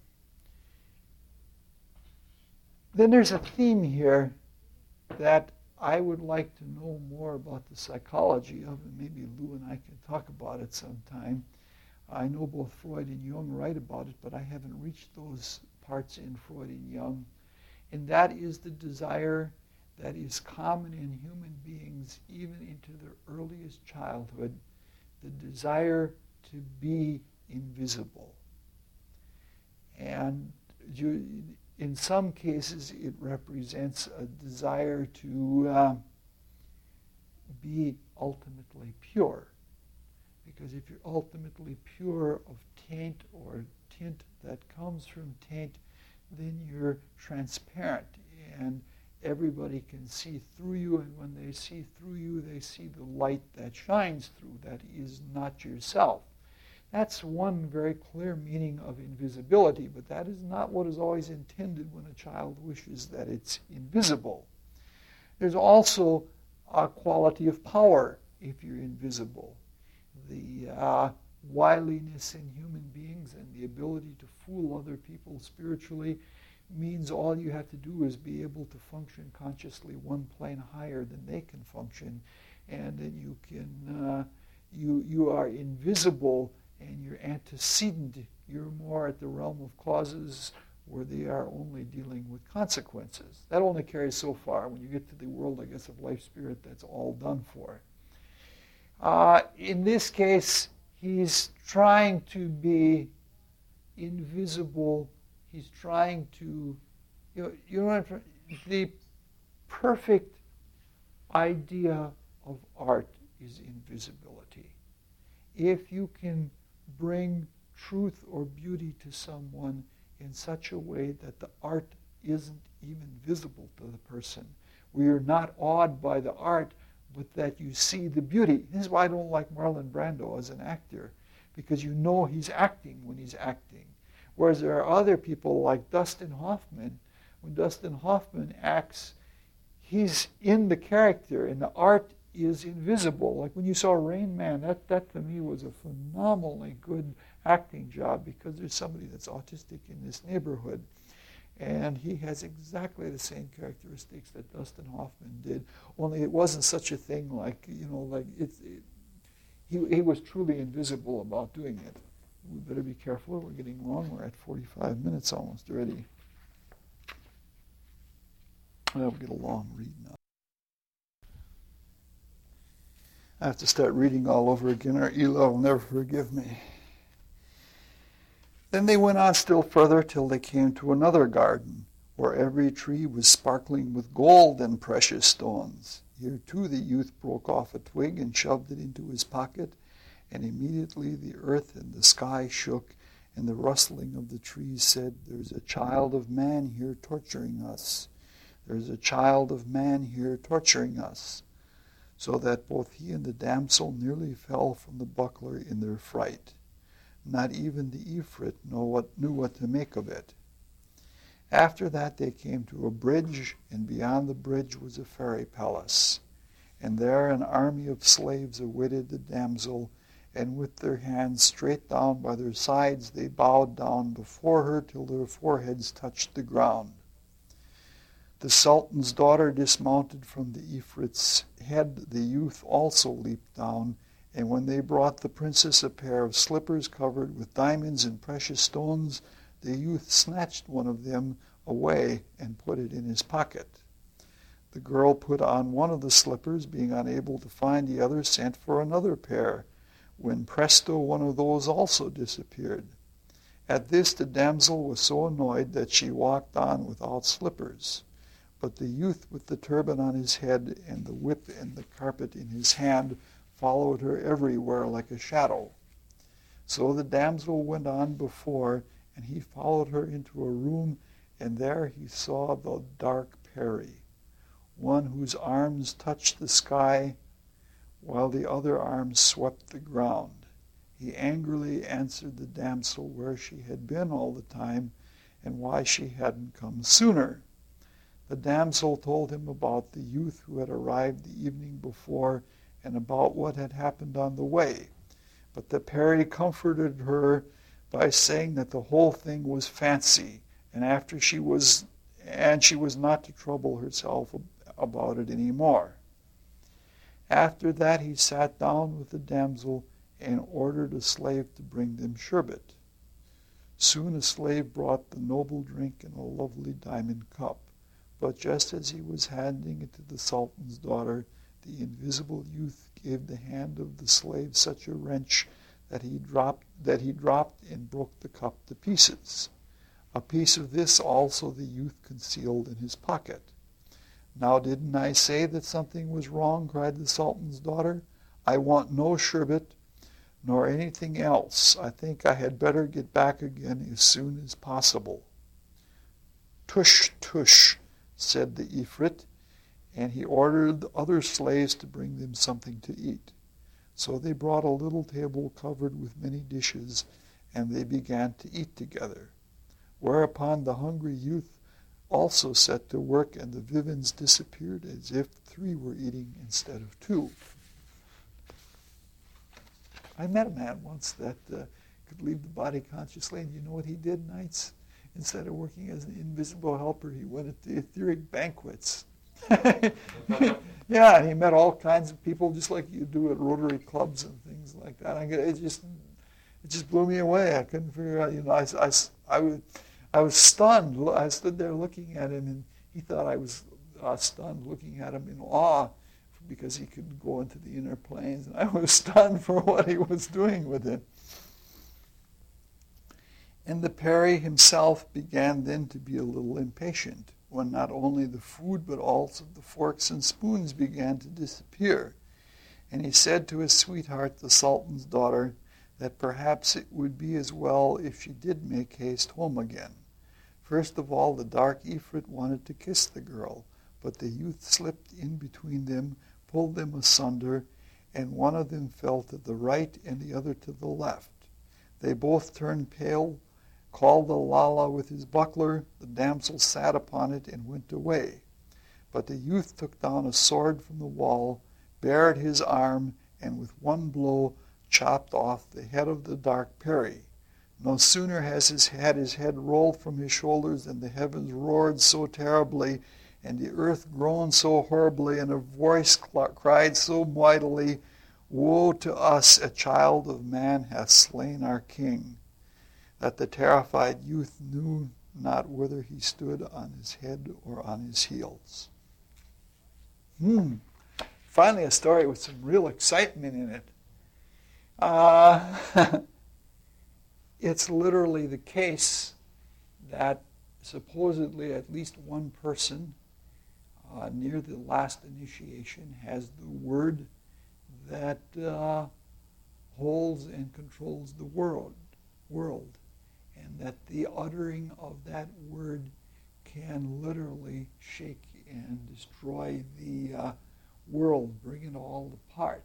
Then there's a theme here that I would like to know more about the psychology of, and maybe Lou and I can talk about it sometime. I know both Freud and Jung write about it, but I haven't reached those parts in Freud and Jung. And that is the desire that is common in human beings, even into their earliest childhood, the desire to be invisible. And you, in some cases, it represents a desire to uh, be ultimately pure. Because if you're ultimately pure of taint or tint that comes from taint, then you're transparent and everybody can see through you, and when they see through you, they see the light that shines through, that is not yourself. That's one very clear meaning of invisibility, but that is not what is always intended when a child wishes that it's invisible. There's also a quality of power if you're invisible. The uh, wiliness in human beings and the ability to fool other people spiritually means all you have to do is be able to function consciously one plane higher than they can function, and then you can uh, you you are invisible and you're antecedent. You're more at the realm of causes where they are only dealing with consequences. That only carries so far. When you get to the world, I guess, of life spirit, that's all done for. Uh, in this case, he's trying to be invisible. He's trying to, you know, you know the perfect idea of art is invisibility. If you can bring truth or beauty to someone in such a way that the art isn't even visible to the person, where you're not awed by the art, but that you see the beauty. This is why I don't like Marlon Brando as an actor, because you know he's acting when he's acting. Whereas there are other people like Dustin Hoffman. When Dustin Hoffman acts, he's in the character, and the art is invisible. Like when you saw Rain Man, that, that to me was a phenomenally good acting job, because there's somebody that's autistic in this neighborhood. And he has exactly the same characteristics that Dustin Hoffman did, only it wasn't such a thing like, you know, like it's, it, he, he was truly invisible about doing it. We better be careful. We're getting long. We're at forty-five minutes almost already. Well, we'll get a long read now. I have to start reading all over again, or Eli will never forgive me. Then they went on still further till they came to another garden, where every tree was sparkling with gold and precious stones. Here too the youth broke off a twig and shoved it into his pocket, and immediately the earth and the sky shook, and the rustling of the trees said, "There's a child of man here torturing us. There's a child of man here torturing us." So that both he and the damsel nearly fell from the buckler in their fright. Not even the Ifrit know what, knew what to make of it. After that they came to a bridge, and beyond the bridge was a fairy palace. And there an army of slaves awaited the damsel, and with their hands straight down by their sides they bowed down before her till their foreheads touched the ground. The Sultan's daughter dismounted from the Ifrit's head. The youth also leaped down, and when they brought the princess a pair of slippers covered with diamonds and precious stones, the youth snatched one of them away and put it in his pocket. The girl put on one of the slippers, being unable to find the other, sent for another pair, when presto, one of those also disappeared. At this the damsel was so annoyed that she walked on without slippers. But the youth with the turban on his head and the whip and the carpet in his hand followed her everywhere like a shadow. So the damsel went on before, and he followed her into a room, and there he saw the dark Peri, one whose arms touched the sky, while the other arms swept the ground. He angrily answered the damsel where she had been all the time, and why she hadn't come sooner. The damsel told him about the youth who had arrived the evening before, and about what had happened on the way. But the Peri comforted her by saying that the whole thing was fancy, and after she was and she was not to trouble herself about it any more. After that he sat down with the damsel and ordered a slave to bring them sherbet. Soon a slave brought the noble drink in a lovely diamond cup, but just as he was handing it to the Sultan's daughter, the invisible youth gave the hand of the slave such a wrench that he dropped that he dropped and broke the cup to pieces. A piece of this also the youth concealed in his pocket. "Now didn't I say that something was wrong?" cried the Sultan's daughter. "I want no sherbet, nor anything else. I think I had better get back again as soon as possible." "Tush, tush," said the Ifrit, and he ordered the other slaves to bring them something to eat. So they brought a little table covered with many dishes, and they began to eat together. Whereupon the hungry youth also set to work, and the vivens disappeared as if three were eating instead of two. I met a man once that uh, could leave the body consciously, and you know what he did nights? Instead of working as an invisible helper, he went at the etheric banquets. Yeah, and he met all kinds of people, just like you do at Rotary clubs and things like that. I, it just, it just blew me away. I couldn't figure out. You know, I, I, I, was, I was stunned. I stood there looking at him, and he thought I was uh, stunned, looking at him in awe, because he could go into the inner planes, and I was stunned for what he was doing with it. And the Peri himself began then to be a little impatient, when not only the food but also the forks and spoons began to disappear. And he said to his sweetheart, the Sultan's daughter, that perhaps it would be as well if she did make haste home again. First of all, the dark Ifrit wanted to kiss the girl, but the youth slipped in between them, pulled them asunder, and one of them fell to the right and the other to the left. They both turned pale, called the Lala with his buckler. The damsel sat upon it and went away. But the youth took down a sword from the wall, bared his arm, and with one blow chopped off the head of the dark Peri. No sooner has his, had his head rolled from his shoulders than the heavens roared so terribly, and the earth groaned so horribly, and a voice cried so mightily, "Woe to us, a child of man hath slain our king," that the terrified youth knew not whether he stood on his head or on his heels. Hmm. Finally, a story with some real excitement in it. Uh, it's literally the case that supposedly at least one person uh, near the last initiation has the word that uh, holds and controls the world. world. And that the uttering of that word can literally shake and destroy the uh, world, bring it all apart.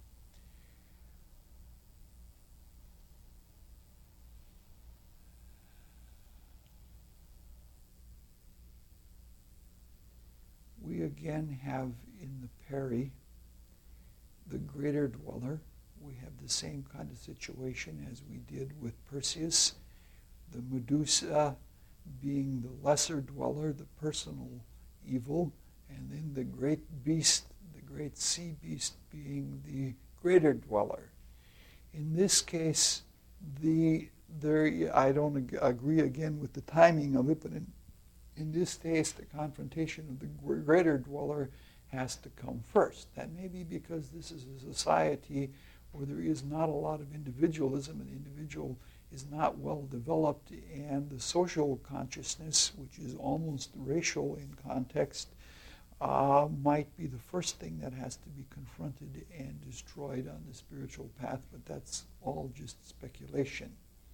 We again have in the Peri the greater dweller. We have the same kind of situation as we did with Perseus. The Medusa being the lesser dweller, the personal evil, and then the great beast, the great sea beast, being the greater dweller. In this case, the there I don't ag- agree again with the timing of it, but in, in this case, the confrontation of the greater dweller has to come first. That may be because this is a society where there is not a lot of individualism, and the individual is not well developed, and the social consciousness, which is almost racial in context, uh, might be the first thing that has to be confronted and destroyed on the spiritual path, but that's all just speculation.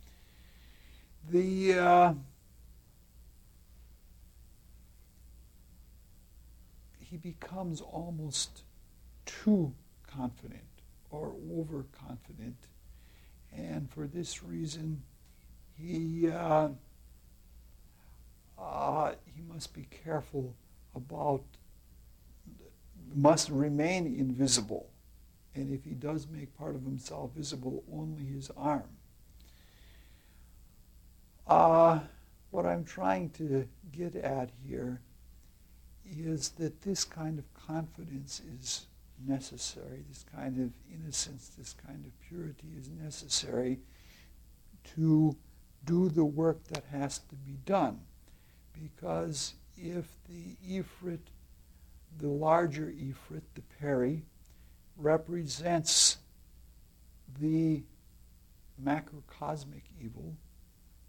The uh, he becomes almost too confident or overconfident. And for this reason, he uh, uh, he must be careful about, must remain invisible. And if he does make part of himself visible, only his arm. Uh, what I'm trying to get at here is that this kind of confidence is necessary, this kind of innocence, this kind of purity is necessary to do the work that has to be done. Because if the Ifrit, the larger Ifrit, the Peri, represents the macrocosmic evil,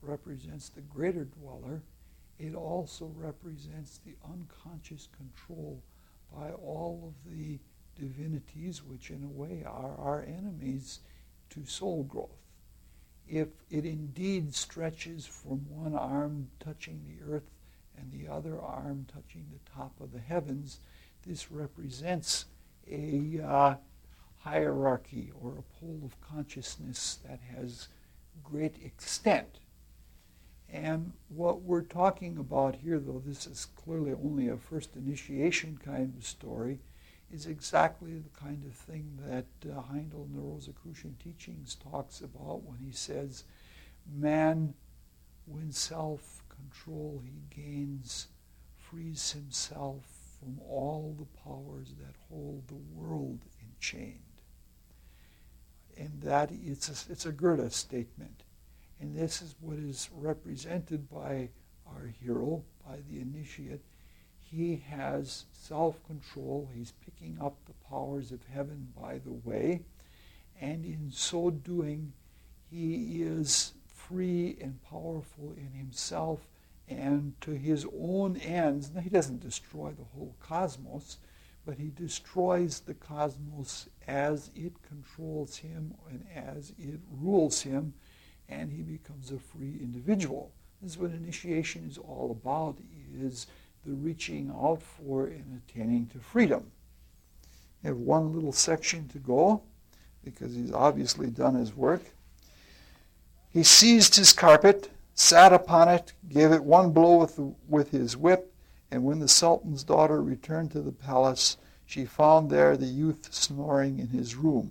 represents the greater dweller, it also represents the unconscious control by all of the divinities, which in a way are our enemies to soul growth. If it indeed stretches from one arm touching the earth and the other arm touching the top of the heavens, this represents a uh, hierarchy or a pole of consciousness that has great extent. And what we're talking about here, though this is clearly only a first initiation kind of story, is exactly the kind of thing that uh, Heindel in the Rosicrucian Teachings talks about when he says, man, when self-control he gains, frees himself from all the powers that hold the world enchained. And that it's a, it's a Goethe statement. And this is what is represented by our hero, by the initiate. He has self-control. He's picking up the powers of heaven by the way. And in so doing, he is free and powerful in himself and to his own ends. Now, he doesn't destroy the whole cosmos, but he destroys the cosmos as it controls him and as it rules him, and he becomes a free individual. This is what initiation is all about, is the reaching out for and attaining to freedom. We have one little section to go, because he's obviously done his work. He seized his carpet, sat upon it, gave it one blow with, the, with his whip, and when the Sultan's daughter returned to the palace, she found there the youth snoring in his room.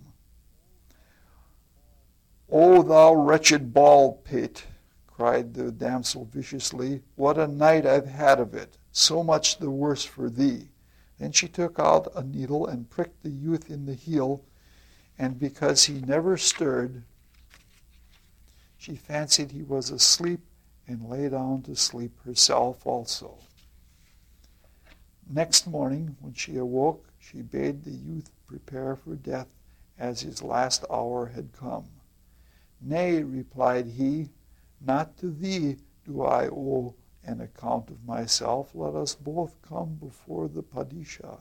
"O thou wretched bald pate," cried the damsel viciously, "what a night I've had of it! So much the worse for thee." Then she took out a needle and pricked the youth in the heel, and because he never stirred, she fancied he was asleep and lay down to sleep herself also. Next morning, when she awoke, she bade the youth prepare for death, as his last hour had come. "Nay," replied he, "not to thee do I owe an account of myself. Let us both come before the Padishah."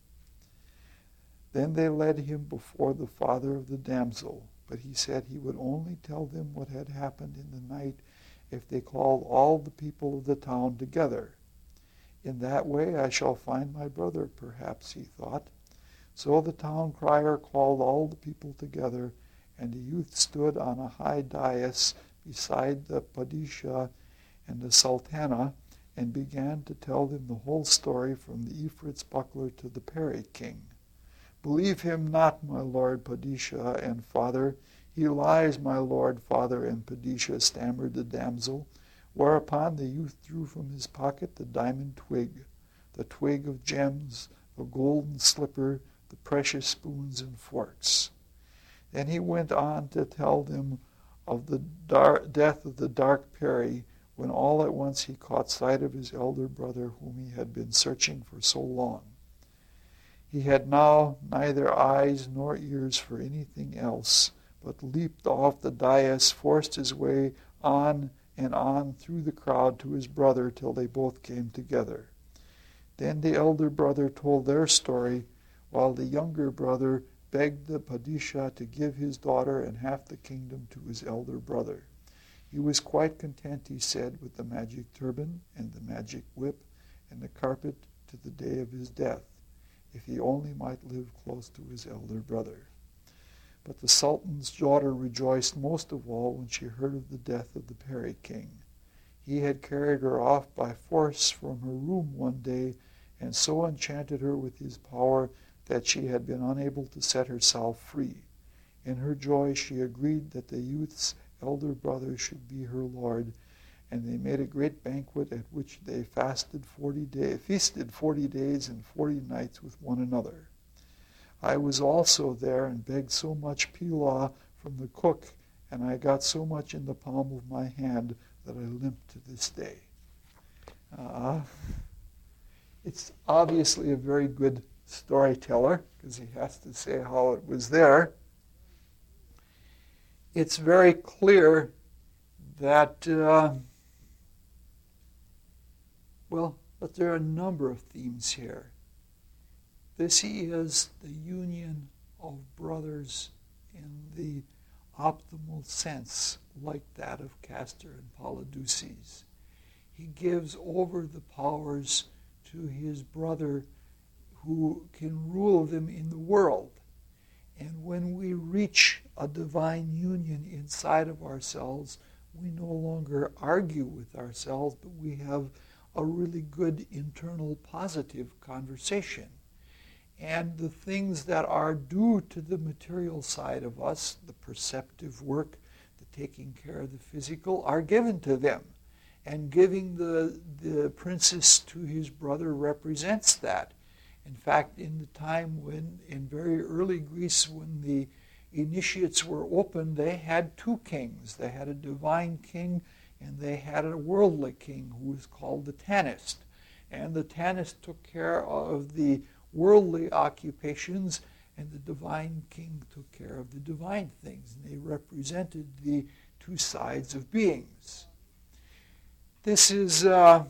Then they led him before the father of the damsel, but he said he would only tell them what had happened in the night if they called all the people of the town together. In that way I shall find my brother, perhaps, he thought. So the town crier called all the people together, and the youth stood on a high dais beside the Padishah and the Sultana, and began to tell them the whole story from the Ifrit's buckler to the Peri king. "Believe him not, my lord Padishah and father. He lies, my lord father and Padishah," stammered the damsel, whereupon the youth drew from his pocket the diamond twig, the twig of gems, the golden slipper, the precious spoons and forks. Then he went on to tell them of the dar- death of the dark Peri, when all at once he caught sight of his elder brother, whom he had been searching for so long. He had now neither eyes nor ears for anything else, but leaped off the dais, forced his way on and on through the crowd to his brother till they both came together. Then the elder brother told their story, while the younger brother begged the Padishah to give his daughter and half the kingdom to his elder brother. He was quite content, he said, with the magic turban and the magic whip and the carpet to the day of his death, if he only might live close to his elder brother. But the Sultan's daughter rejoiced most of all when she heard of the death of the Peri king. He had carried her off by force from her room one day, and so enchanted her with his power that she had been unable to set herself free. In her joy she agreed that the youth's elder brother should be her lord, and they made a great banquet at which they fasted forty days, feasted forty days and forty nights with one another. I was also there and begged so much pilaw from the cook, and I got so much in the palm of my hand that I limp to this day. Uh, it's obviously a very good storyteller, because he has to say how it was there. It's very clear that, uh, well, but there are a number of themes here. This is the union of brothers in the optimal sense, like that of Castor and Polydeuces. He gives over the powers to his brother who can rule them in the world. And when we reach a divine union inside of ourselves, we no longer argue with ourselves, but we have a really good internal positive conversation. And the things that are due to the material side of us, the perceptive work, the taking care of the physical, are given to them. And giving the, the princess to his brother represents that. In fact, in the time when, in very early Greece, when the initiates were opened, they had two kings. They had a divine king and they had a worldly king who was called the Tanist. And the Tanist took care of the worldly occupations and the divine king took care of the divine things. And they represented the two sides of beings. This is a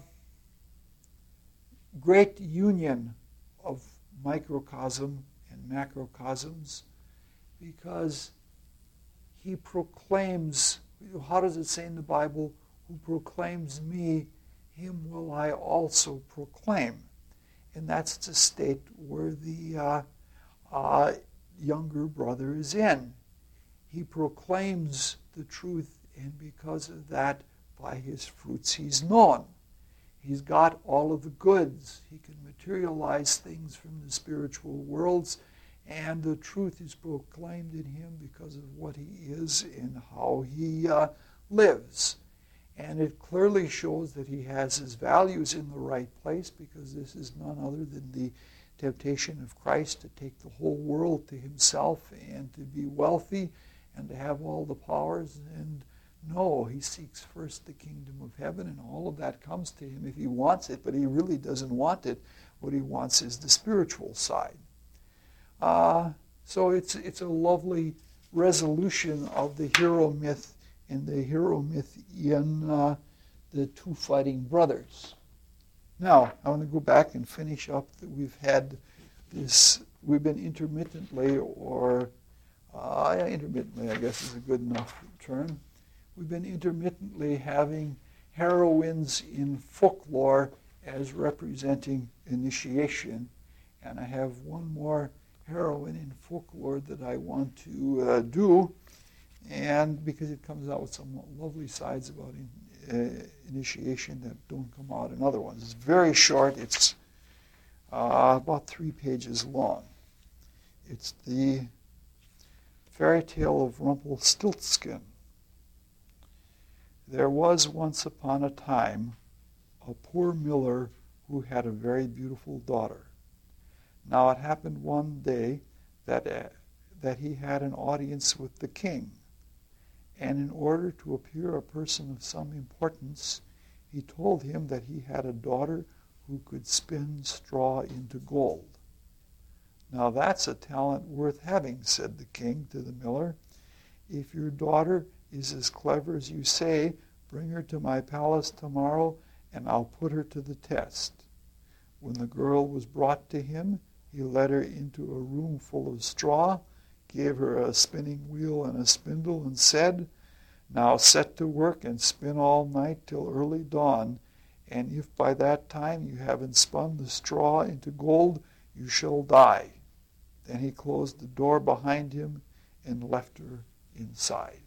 great union of microcosm and macrocosms because he proclaims, how does it say in the Bible, who proclaims me, him will I also proclaim. And that's the state where the uh, uh, younger brother is in. He proclaims the truth, and because of that, by his fruits he's known. He's got all of the goods. He can materialize things from the spiritual worlds, and the truth is proclaimed in him because of what he is and how he uh, lives. And it clearly shows that he has his values in the right place, because this is none other than the temptation of Christ to take the whole world to himself and to be wealthy and to have all the powers. And no, he seeks first the kingdom of heaven, and all of that comes to him if he wants it, but he really doesn't want it. What he wants is the spiritual side. Uh, so it's it's a lovely resolution of the hero myth and the hero myth in uh, the two fighting brothers. Now, I want to go back and finish up that we've had this, we've been intermittently, or uh, yeah, intermittently I guess is a good enough term, we've been intermittently having heroines in folklore as representing initiation. And I have one more heroine in folklore that I want to uh, do, and because it comes out with some lovely sides about in, uh, initiation that don't come out in other ones. It's very short. It's uh, about three pages long. It's the fairy tale of Rumpelstiltskin. There was once upon a time a poor miller who had a very beautiful daughter. Now it happened one day that, uh, that he had an audience with the king. And in order to appear a person of some importance, he told him that he had a daughter who could spin straw into gold. Now that's a talent worth having, said the king to the miller. If your daughter is as clever as you say, bring her to my palace tomorrow, and I'll put her to the test. When the girl was brought to him, he led her into a room full of straw, gave her a spinning wheel and a spindle, and said, now set to work and spin all night till early dawn, and if by that time you haven't spun the straw into gold, you shall die. Then he closed the door behind him and left her inside.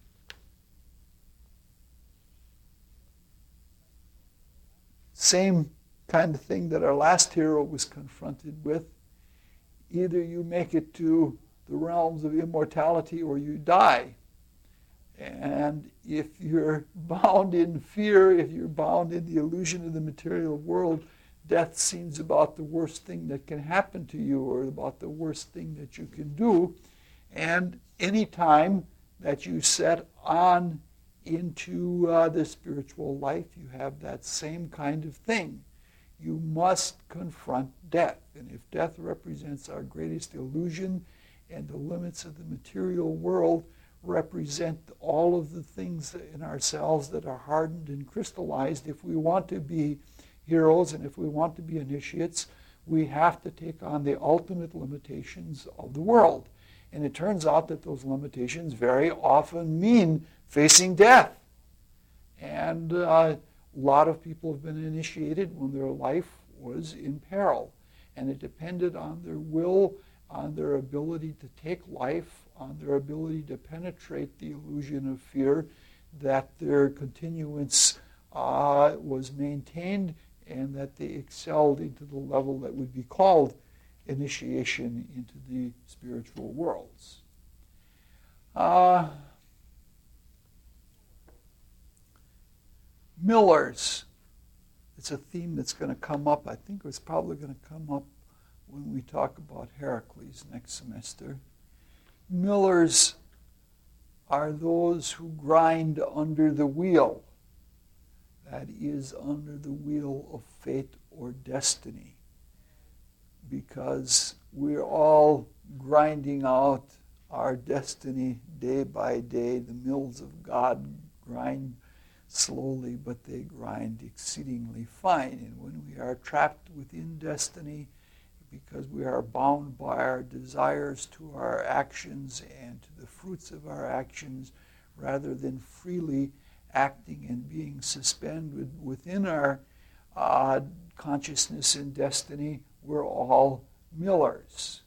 Same kind of thing that our last hero was confronted with. Either you make it to the realms of immortality or you die. And if you're bound in fear, if you're bound in the illusion of the material world, death seems about the worst thing that can happen to you, or about the worst thing that you can do. And any time that you set on into uh, the spiritual life, you have that same kind of thing. You must confront death. And if death represents our greatest illusion and the limits of the material world, represent all of the things in ourselves that are hardened and crystallized. If we want to be heroes and if we want to be initiates, we have to take on the ultimate limitations of the world. And it turns out that those limitations very often mean facing death. And uh, a lot of people have been initiated when their life was in peril. And it depended on their will, on their ability to take life, on their ability to penetrate the illusion of fear, that their continuance uh, was maintained and that they excelled into the level that would be called initiation into the spiritual worlds. Uh, Millers. It's a theme that's going to come up. I think it's probably going to come up when we talk about Heracles next semester. Millers are those who grind under the wheel. That is, under the wheel of fate or destiny. Because we're all grinding out our destiny day by day. The mills of God grind slowly, but they grind exceedingly fine. And when we are trapped within destiny, because we are bound by our desires to our actions and to the fruits of our actions, rather than freely acting and being suspended within our uh, consciousness and destiny, we're all millers.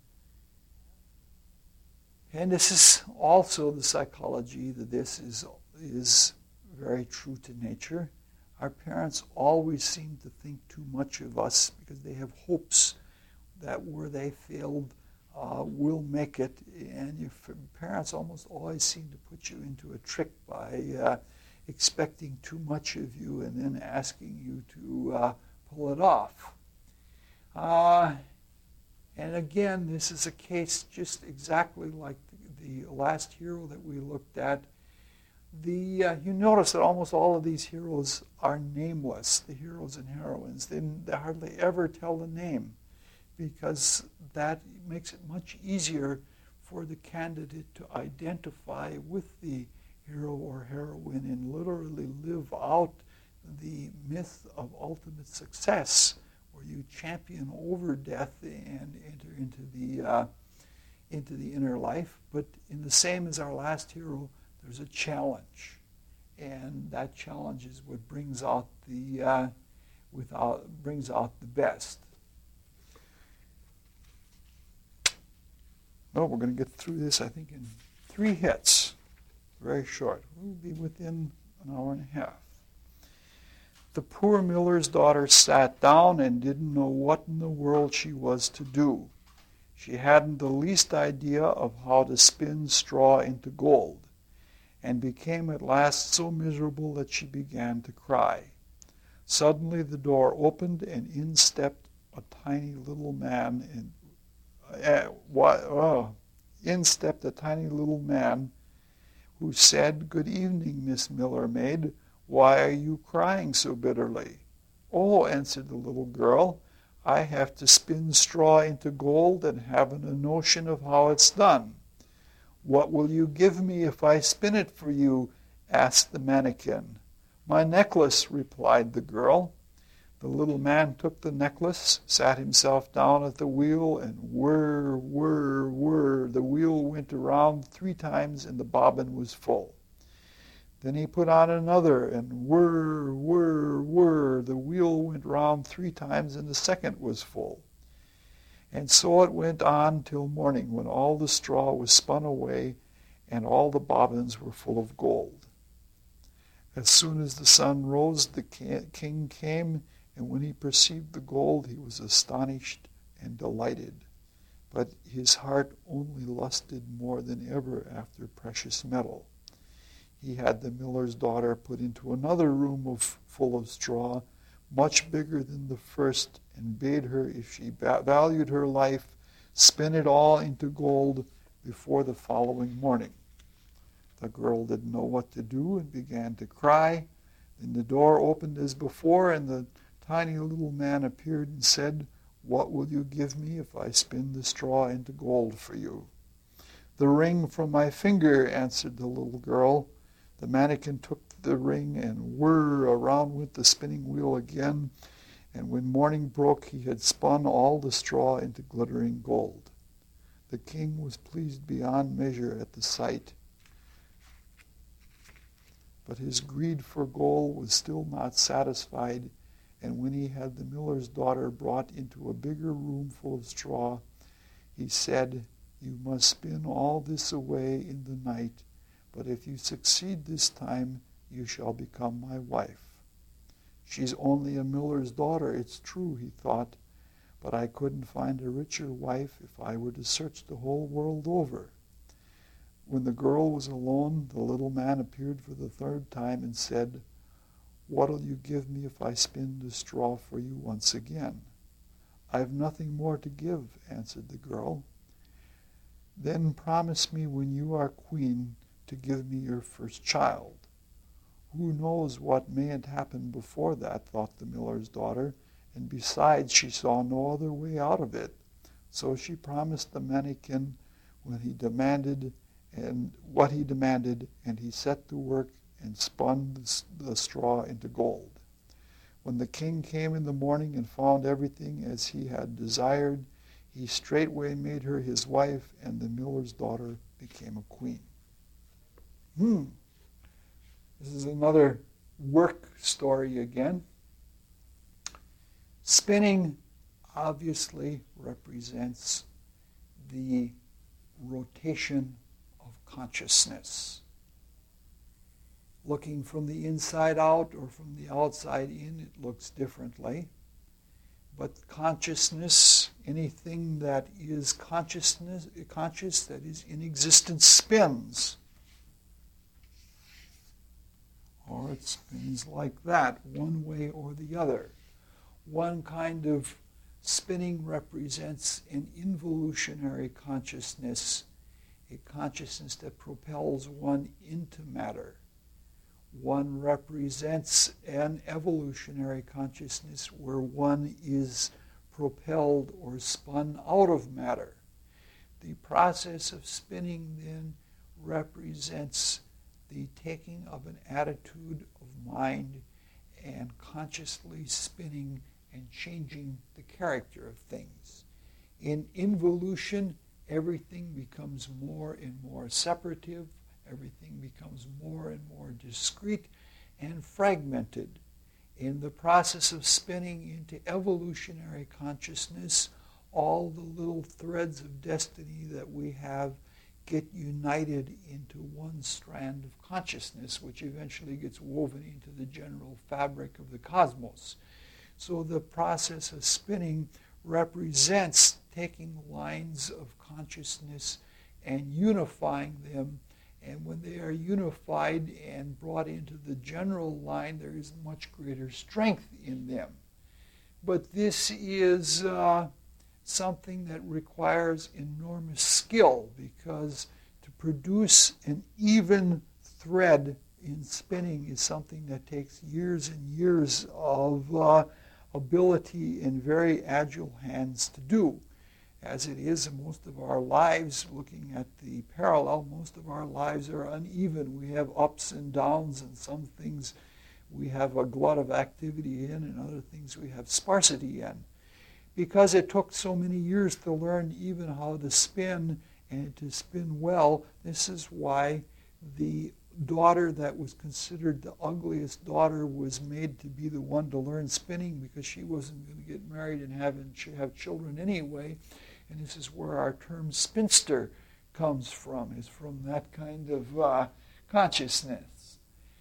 And this is also the psychology that this is, is very true to nature. Our parents always seem to think too much of us because they have hopes that where they failed, uh, we'll make it. And your parents almost always seem to put you into a trick by uh, expecting too much of you and then asking you to uh, pull it off. Uh, and again, this is a case just exactly like the, the last hero that we looked at. The uh, you notice that almost all of these heroes are nameless, the heroes and heroines. They, they hardly ever tell the name, because that makes it much easier for the candidate to identify with the hero or heroine and literally live out the myth of ultimate success, where you champion over death and enter into the uh, into the inner life. But in the same as our last hero, there's a challenge, and that challenge is what brings out the uh, without brings out the best. Well, we're going to get through this, I think, in three hits. Very short. We'll be within an hour and a half. The poor miller's daughter sat down and didn't know what in the world she was to do. She hadn't the least idea of how to spin straw into gold, and became at last so miserable that she began to cry. Suddenly the door opened, and in stepped a tiny little man. And uh, what, oh, in stepped a tiny little man who said, "Good evening, Miss Miller Maid. Why are you crying so bitterly?" "Oh," answered the little girl, "I have to spin straw into gold and haven't a notion of how it's done." "What will you give me if I spin it for you?" asked the mannequin. "My necklace," replied the girl. The little man took the necklace, sat himself down at the wheel, and whir, whir, whir, the wheel went around three times and the bobbin was full. Then he put on another, and whir, whir, whir, the wheel went round three times and the second was full. And so it went on till morning, when all the straw was spun away and all the bobbins were full of gold. As soon as the sun rose, the king came, and when he perceived the gold, he was astonished and delighted. But his heart only lusted more than ever after precious metal. He had the miller's daughter put into another room of, full of straw, much bigger than the first, and bade her, if she valued her life, spin it all into gold before the following morning. The girl didn't know what to do and began to cry. Then the door opened as before, and the tiny little man appeared and said, "What will you give me if I spin the straw into gold for you?" "The ring from my finger," answered the little girl. The mannequin took the ring, and whir, around went the spinning wheel again, and when morning broke he had spun all the straw into glittering gold. The king was pleased beyond measure at the sight, but his greed for gold was still not satisfied, and when he had the miller's daughter brought into a bigger room full of straw, he said, "You must spin all this away in the night, but if you succeed this time, you shall become my wife." "She's only a miller's daughter, it's true," he thought, "but I couldn't find a richer wife if I were to search the whole world over." When the girl was alone, the little man appeared for the third time and said, "What'll you give me if I spin the straw for you once again?" "I've nothing more to give," answered the girl. "Then promise me when you are queen to give me your first child." "Who knows what mayn't happen before that," thought the miller's daughter, and besides she saw no other way out of it. So she promised the mannequin when he demanded and what he demanded, and he set to work and spun the straw into gold. When the king came in the morning and found everything as he had desired, he straightway made her his wife, and the miller's daughter became a queen. Hmm. This is another work story again. Spinning obviously represents the rotation of consciousness. Looking from the inside out or from the outside in, it looks differently. But consciousness, anything that is consciousness, conscious, that is in existence, spins. Or it spins like that, one way or the other. One kind of spinning represents an involutionary consciousness, a consciousness that propels one into matter. One represents an evolutionary consciousness where one is propelled or spun out of matter. The process of spinning then represents the taking of an attitude of mind and consciously spinning and changing the character of things. In involution, everything becomes more and more separative. Everything becomes more and more discrete and fragmented. In the process of spinning into evolutionary consciousness, all the little threads of destiny that we have get united into one strand of consciousness, which eventually gets woven into the general fabric of the cosmos. So the process of spinning represents taking lines of consciousness and unifying them. And when they are unified and brought into the general line, there is much greater strength in them. But this is uh, something that requires enormous skill, because to produce an even thread in spinning is something that takes years and years of uh, ability in very agile hands to do. As it is in most of our lives, looking at the parallel, most of our lives are uneven. We have ups and downs, and some things we have a glut of activity in, and other things we have sparsity in. Because it took so many years to learn even how to spin and to spin well, this is why the daughter that was considered the ugliest daughter was made to be the one to learn spinning, because she wasn't going to get married and have, have children anyway. And this is where our term spinster comes from, is from that kind of uh, consciousness.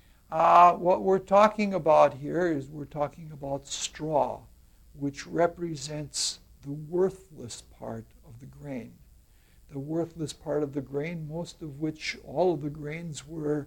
Uh, what we're talking about here is we're talking about straw, which represents the worthless part of the grain. The worthless part of the grain, most of which, all of the grains were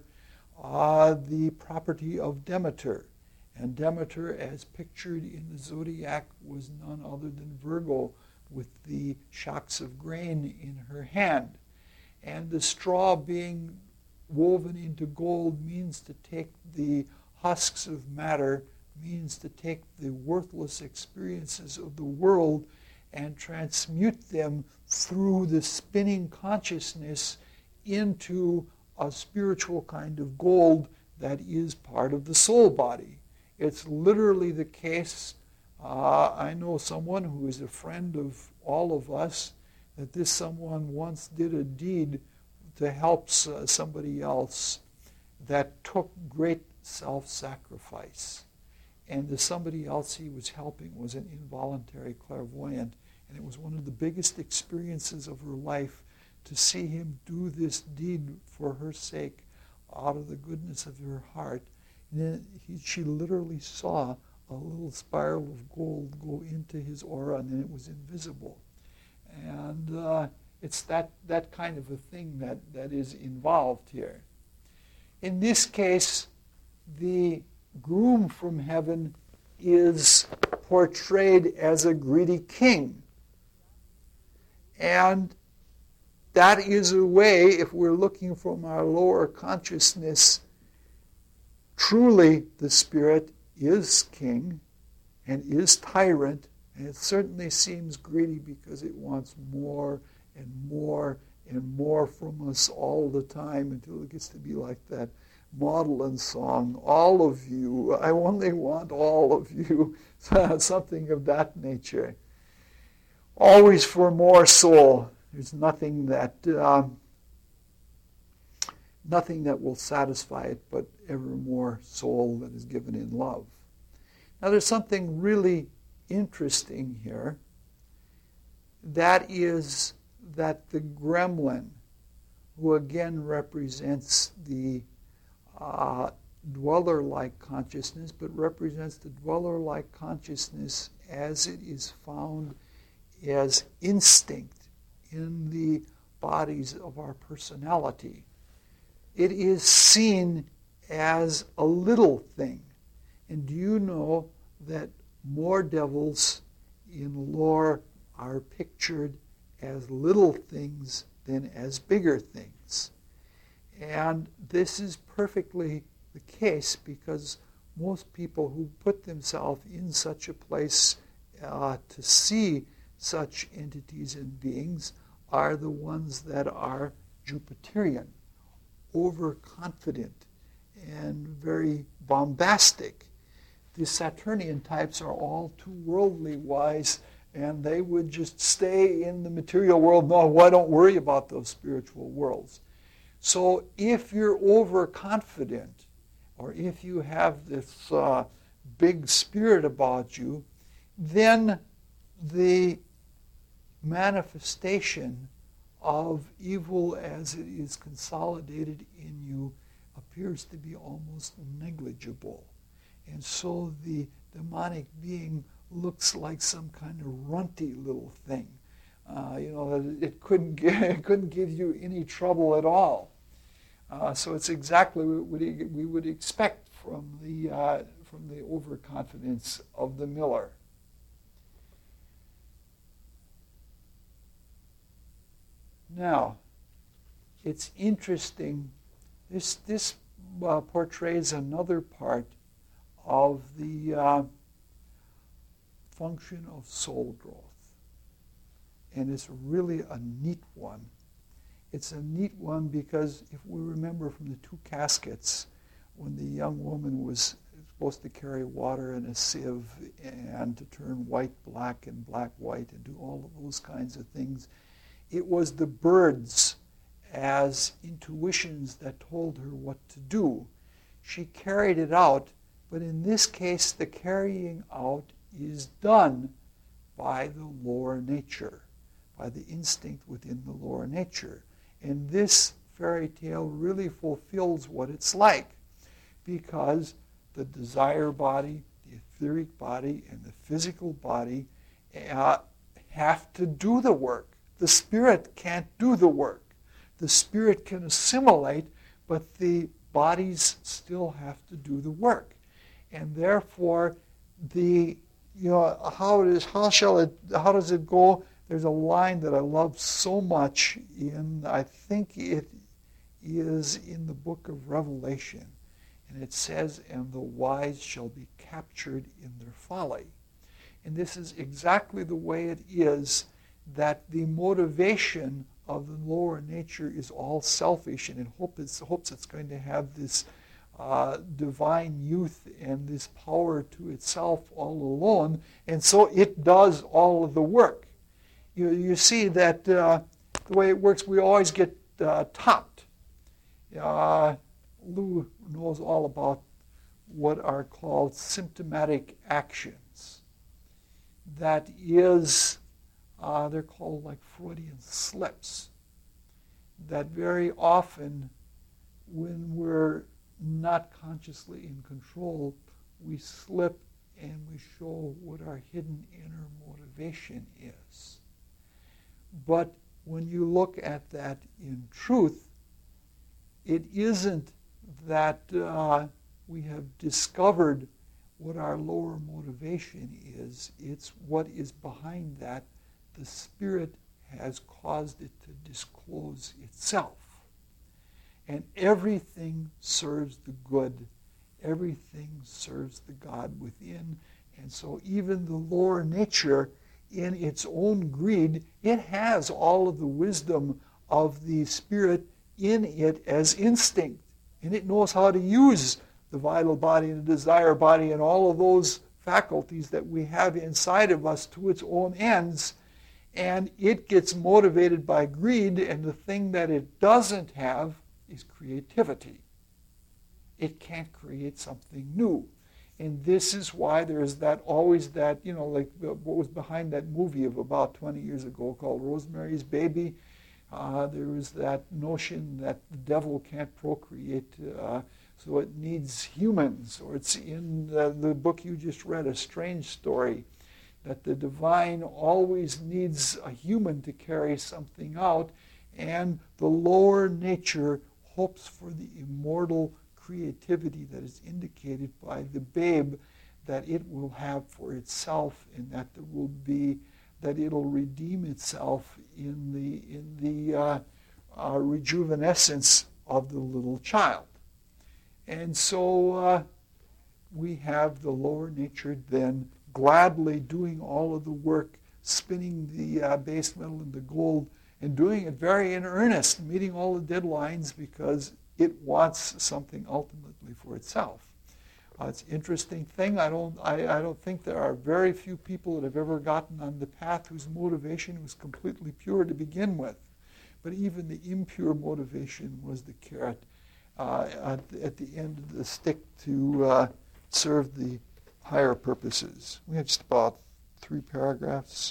uh, the property of Demeter. And Demeter, as pictured in the zodiac, was none other than Virgo, with the shocks of grain in her hand. And the straw being woven into gold means to take the husks of matter, means to take the worthless experiences of the world and transmute them through the spinning consciousness into a spiritual kind of gold that is part of the soul body. It's literally the case. Uh, I know someone who is a friend of all of us, that this someone once did a deed to help uh, somebody else that took great self-sacrifice. And the somebody else he was helping was an involuntary clairvoyant. And it was one of the biggest experiences of her life to see him do this deed for her sake out of the goodness of her heart. And then he, she literally saw a little spiral of gold go into his aura, and then it was invisible. And uh, it's that, that kind of a thing that, that is involved here. In this case, the groom from heaven is portrayed as a greedy king. And that is a way, if we're looking from our lower consciousness, truly the spirit is king and is tyrant, and it certainly seems greedy because it wants more and more and more from us all the time until it gets to be like that Maudlin song, all of you, I only want all of you, something of that nature. Always for more soul. There's nothing that uh, nothing that will satisfy it but ever more soul that is given in love. Now there's something really interesting here. That is that the gremlin, who again represents the uh, dweller-like consciousness, but represents the dweller-like consciousness as it is found as instinct in the bodies of our personality. It is seen as a little thing. And do you know that more devils in lore are pictured as little things than as bigger things? And this is perfectly the case because most people who put themselves in such a place uh, to see such entities and beings are the ones that are Jupiterian, overconfident, and very bombastic. The Saturnian types are all too worldly wise, and they would just stay in the material world. No, why don't worry about those spiritual worlds? So if you're overconfident, or if you have this uh, big spirit about you, then the manifestation of evil as it is consolidated in you appears to be almost negligible. And so the demonic being looks like some kind of runty little thing. Uh, you know, it couldn't, give, it couldn't give you any trouble at all. Uh, so it's exactly what we would expect from the, uh, from the overconfidence of the miller. Now, it's interesting. This, this uh, portrays another part of the uh, function of soul growth. And it's really a neat one. It's a neat one because if we remember from the two caskets, when the young woman was supposed to carry water in a sieve and to turn white black and black white and do all of those kinds of things, it was the birds as intuitions that told her what to do. She carried it out, but in this case, the carrying out is done by the lower nature, by the instinct within the lower nature. And this fairy tale really fulfills what it's like, because the desire body, the etheric body, and the physical body uh, have to do the work. The spirit can't do the work. The spirit can assimilate, but the bodies still have to do the work. And therefore, the you know how it is, how shall it, how does it go? There's a line that I love so much in, I think it is in the book of Revelation, and it says, "And the wise shall be captured in their folly." And this is exactly the way it is, that the motivation of the lower nature is all selfish, and it hope it's, hopes it's going to have this uh, divine youth and this power to itself all alone, and so it does all of the work. You, you see that uh, the way it works, we always get uh, topped. Uh, Lou knows all about what are called symptomatic actions. That is, uh, they're called like Freudian slips. That very often, when we're not consciously in control, we slip and we show what our hidden inner motivation is. But when you look at that in truth, it isn't that uh, we have discovered what our lower motivation is. It's what is behind that. The Spirit has caused it to disclose itself. And everything serves the good. Everything serves the God within. And so even the lower nature, in its own greed, it has all of the wisdom of the Spirit in it as instinct. And it knows how to use the vital body and the desire body and all of those faculties that we have inside of us to its own ends. And it gets motivated by greed, and the thing that it doesn't have is creativity. It can't create something new. And this is why there's that always that, you know, like the, what was behind that movie of about twenty years ago called Rosemary's Baby. Uh, there was that notion that the devil can't procreate, uh, so it needs humans. Or it's in the, the book you just read, A Strange Story, that the divine always needs a human to carry something out, and the lower nature hopes for the immortal creativity that is indicated by the babe that it will have for itself, and that there will be, that it'll redeem itself in the in the uh, uh, rejuvenescence of the little child. And so uh, we have the lower nature then gladly doing all of the work, spinning the uh, base metal into gold, and doing it very in earnest, meeting all the deadlines because it wants something ultimately for itself. Uh, it's an interesting thing. I don't, I, I don't think there are very few people that have ever gotten on the path whose motivation was completely pure to begin with. But even the impure motivation was the carrot uh, at, at the end of the stick to uh, serve the higher purposes. We have just about three paragraphs.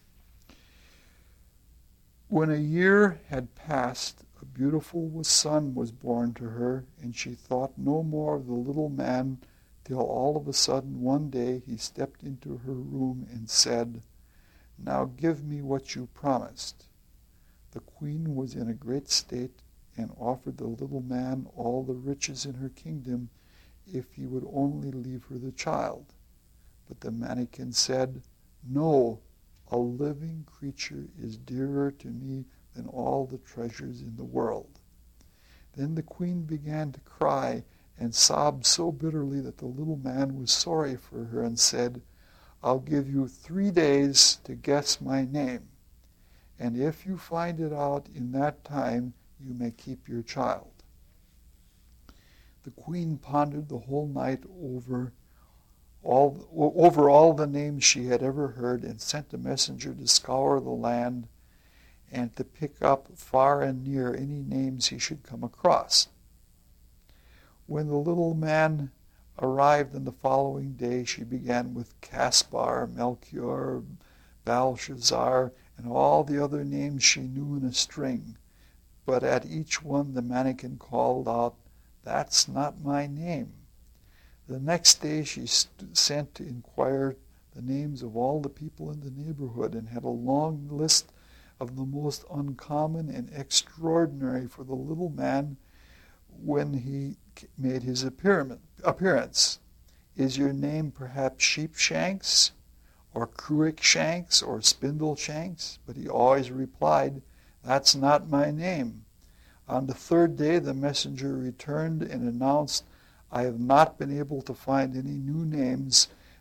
When a year had passed, a beautiful son was born to her, and she thought no more of the little man till all of a sudden one day he stepped into her room and said, "Now give me what you promised." The queen was in a great state and offered the little man all the riches in her kingdom if he would only leave her the child. But the mannikin said, "No, a living creature is dearer to me than all the treasures in the world." Then the queen began to cry and sobbed so bitterly that the little man was sorry for her and said, "I'll give you three days to guess my name, and if you find it out in that time, you may keep your child." The queen pondered the whole night over all, over all the names she had ever heard, and sent a messenger to scour the land and to pick up far and near any names he should come across. When the little man arrived on the following day, she began with Caspar, Melchior, Belshazzar, and all the other names she knew in a string. But at each one the mannikin called out, "That's not my name." The next day she st- sent to inquire the names of all the people in the neighborhood, and had a long list of the most uncommon and extraordinary for the little man when he made his appearance. "Is your name perhaps Sheepshanks, or Cruikshanks, or Spindleshanks?" But he always replied, "That's not my name." On the third day the messenger returned and announced, "I have not been able to find any new names,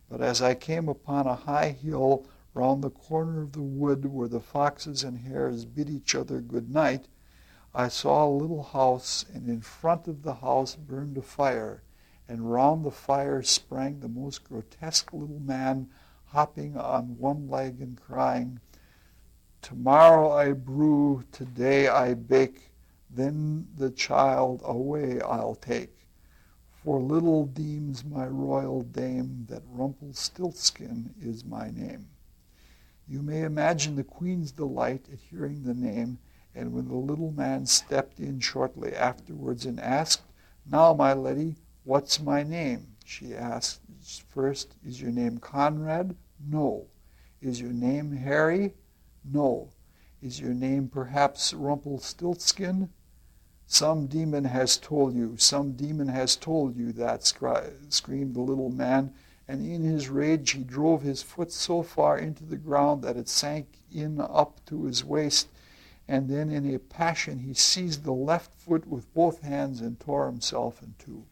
But as I came upon a high hill round the corner of the wood where the foxes and hares bid each other good night, I saw a little house, and in front of the house burned a fire, and round the fire sprang the most grotesque little man, hopping on one leg and crying, "Tomorrow I brew, today I bake, then the child away I'll take. For little deems my royal dame that Rumpelstiltskin is my name." You may imagine the queen's delight at hearing the name, and when the little man stepped in shortly afterwards and asked, "Now, my lady, what's my name?" she asked first, "Is your name Conrad?" "No." "Is your name Harry?" "No." "Is your name perhaps Rumpelstiltskin?" "Some demon has told you, some demon has told you that," scri- screamed the little man, and in his rage he drove his foot so far into the ground that it sank in up to his waist, and then in a passion he seized the left foot with both hands and tore himself in two.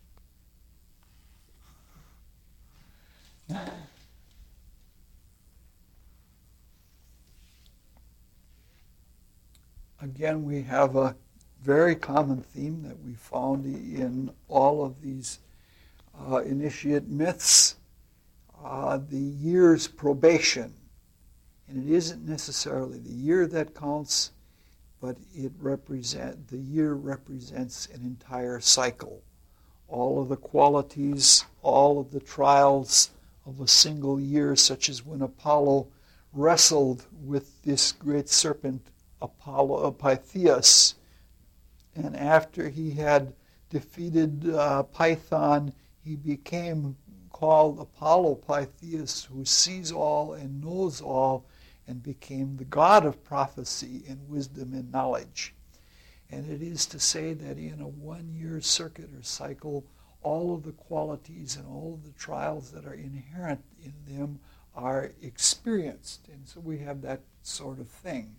Again, we have a very common theme that we found in all of these uh, initiate myths, uh, the year's probation. And it isn't necessarily the year that counts, but it represent the year represents an entire cycle. All of the qualities, all of the trials of a single year, such as when Apollo wrestled with this great serpent, Apollo Pythias, and after he had defeated uh, Python, he became called Apollo Pythias, who sees all and knows all, and became the god of prophecy and wisdom and knowledge. And it is to say that in a one-year circuit or cycle, all of the qualities and all of the trials that are inherent in them are experienced. And so we have that sort of thing.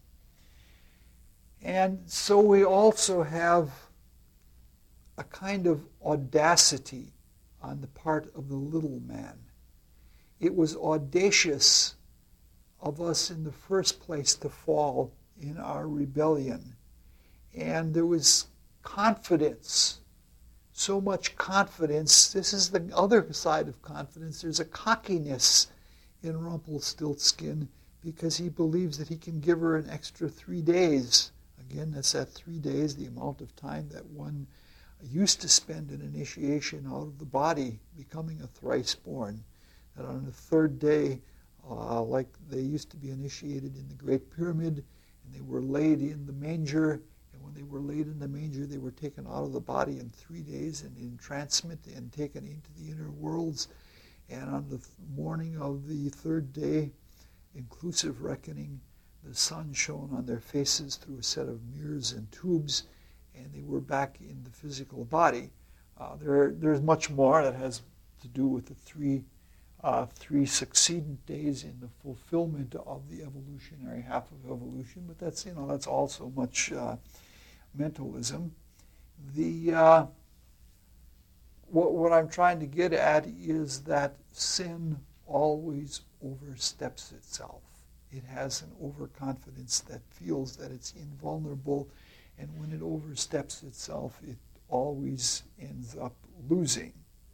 And so we also have a kind of audacity on the part of the little man. It was audacious of us in the first place to fall in our rebellion. And there was confidence, so much confidence. This is the other side of confidence. There's a cockiness in Rumpelstiltskin because he believes that he can give her an extra three days. Again, that's that three days, the amount of time that one used to spend in initiation out of the body, becoming a thrice born. That on the third day, uh, like they used to be initiated in the Great Pyramid, and they were laid in the manger, and when they were laid in the manger, they were taken out of the body in three days and entrancement and taken into the inner worlds. And on the morning of the third day, inclusive reckoning, the sun shone on their faces through a set of mirrors and tubes, and they were back in the physical body. Uh, there, there's much more that has to do with the three uh, three succeedent days in the fulfillment of the evolutionary half of evolution, but that's you know that's also much uh, mentalism. The uh, what, what I'm trying to get at is that sin always oversteps itself. It has an overconfidence that feels that it's invulnerable, and when it oversteps itself, it always ends up losing.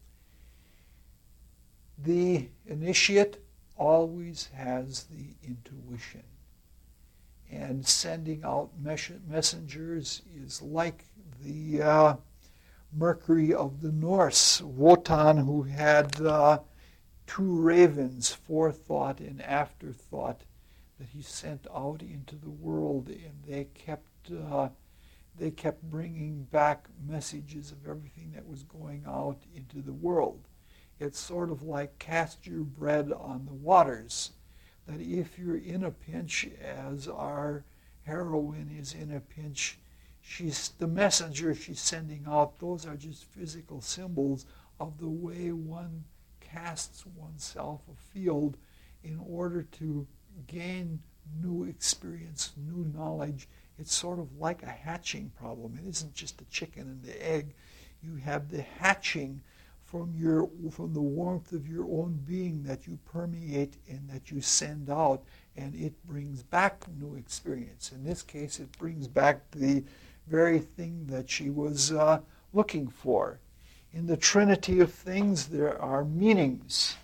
The initiate always has the intuition, and sending out mes- messengers is like the uh, Mercury of the Norse, Wotan, who had uh, two ravens, forethought and afterthought, that he sent out into the world, and they kept uh, they kept bringing back messages of everything that was going out into the world. It's sort of like cast your bread on the waters, that if you're in a pinch, as our heroine is in a pinch, she's the messenger she's sending out. Those are just physical symbols of the way one casts oneself afield in order to gain new experience, new knowledge. It's sort of like a hatching problem. It isn't just the chicken and the egg. You have the hatching from your from the warmth of your own being that you permeate and that you send out, and it brings back new experience. In this case, it brings back the very thing that she was uh, looking for. In the Trinity of things, there are meanings.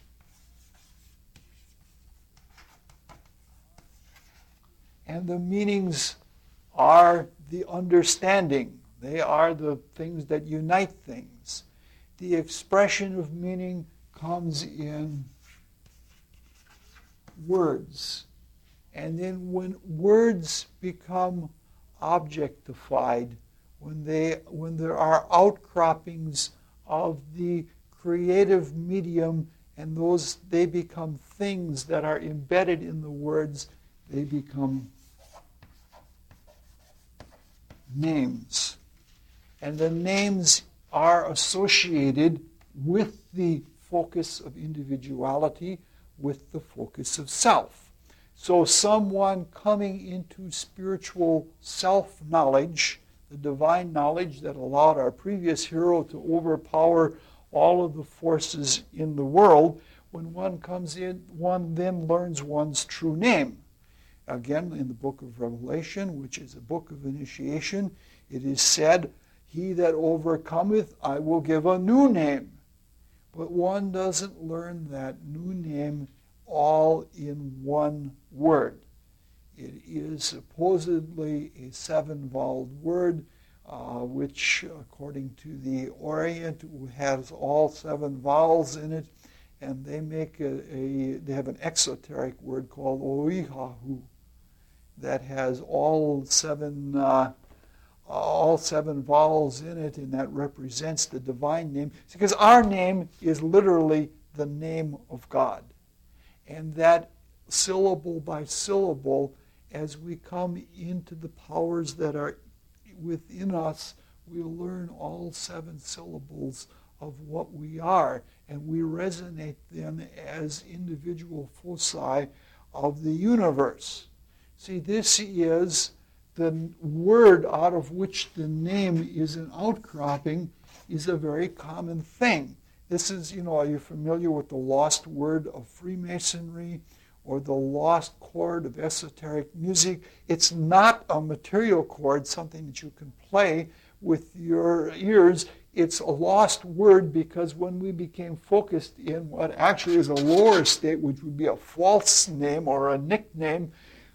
And the meanings are the understanding. They are the things that unite things. The expression of meaning comes in words. And then when words become objectified, when they when there are outcroppings of the creative medium, and those they become things that are embedded in the words, they become names. And the names are associated with the focus of individuality, with the focus of self. So someone coming into spiritual self-knowledge, the divine knowledge that allowed our previous hero to overpower all of the forces in the world, when one comes in, one then learns one's true name. Again, in the book of Revelation, which is a book of initiation, it is said, "He that overcometh, I will give a new name." But one doesn't learn that new name all in one word. It is supposedly a seven-voweled word, uh, which, according to the Orient, has all seven vowels in it, and they make a, a they have an exoteric word called Oihahu that has all seven uh, all seven vowels in it, and that represents the divine name. Because our name is literally the name of God. And that syllable by syllable, as we come into the powers that are within us, we learn all seven syllables of what we are, and we resonate them as individual foci of the universe. See, this is the word out of which the name is an outcropping, is a very common thing. This is, you know, are you familiar with the lost word of Freemasonry or the lost chord of esoteric music? It's not a material chord, something that you can play with your ears. It's a lost word because when we became focused in what actually is a lower state, which would be a false name or a nickname,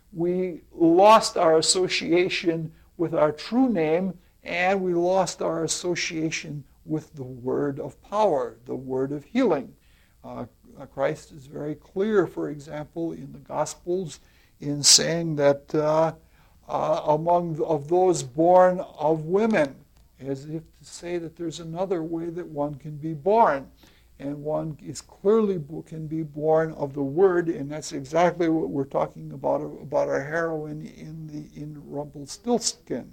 we lost our association with our true name, and we lost our association with the word of power, the word of healing. Uh, Christ is very clear, for example, in the Gospels, in saying that uh, uh, among of those born of women, as if to say that there's another way that one can be born. And one is clearly can be born of the Word, and that's exactly what we're talking about about our heroine in the in Rumpelstiltskin.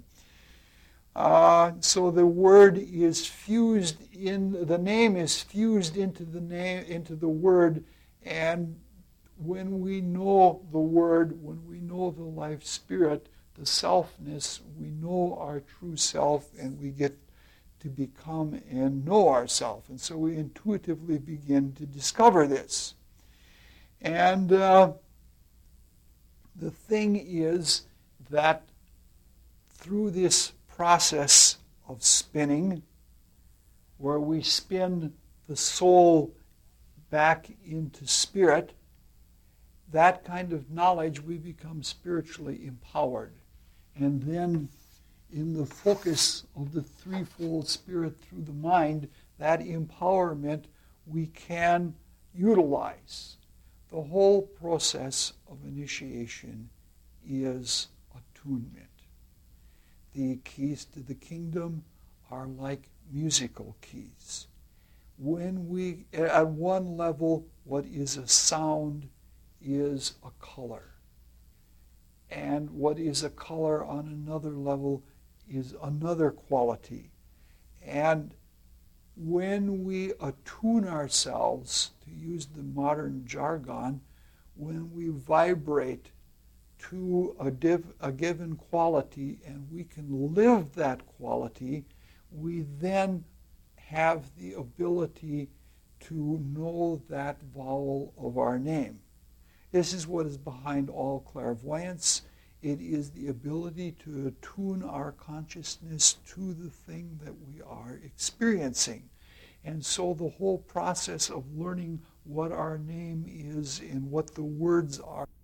Uh, so the Word is fused in the name is fused into the name into the Word, and when we know the Word, when we know the life spirit, the selfness, we know our true self, and we get to become and know ourselves. And so we intuitively begin to discover this. And uh, the thing is that through this process of spinning, where we spin the soul back into spirit, that kind of knowledge, we become spiritually empowered. And then in the focus of the threefold spirit through the mind, that empowerment we can utilize. The whole process of initiation is attunement. The keys to the kingdom are like musical keys. When we, at one level, what is a sound is a color. And what is a color on another level is another quality. And when we attune ourselves, to use the modern jargon, when we vibrate to a, div, a given quality and we can live that quality, we then have the ability to know that vowel of our name. This is what is behind all clairvoyance. It is the ability to attune our consciousness to the thing that we are experiencing. And so the whole process of learning what our name is and what the words are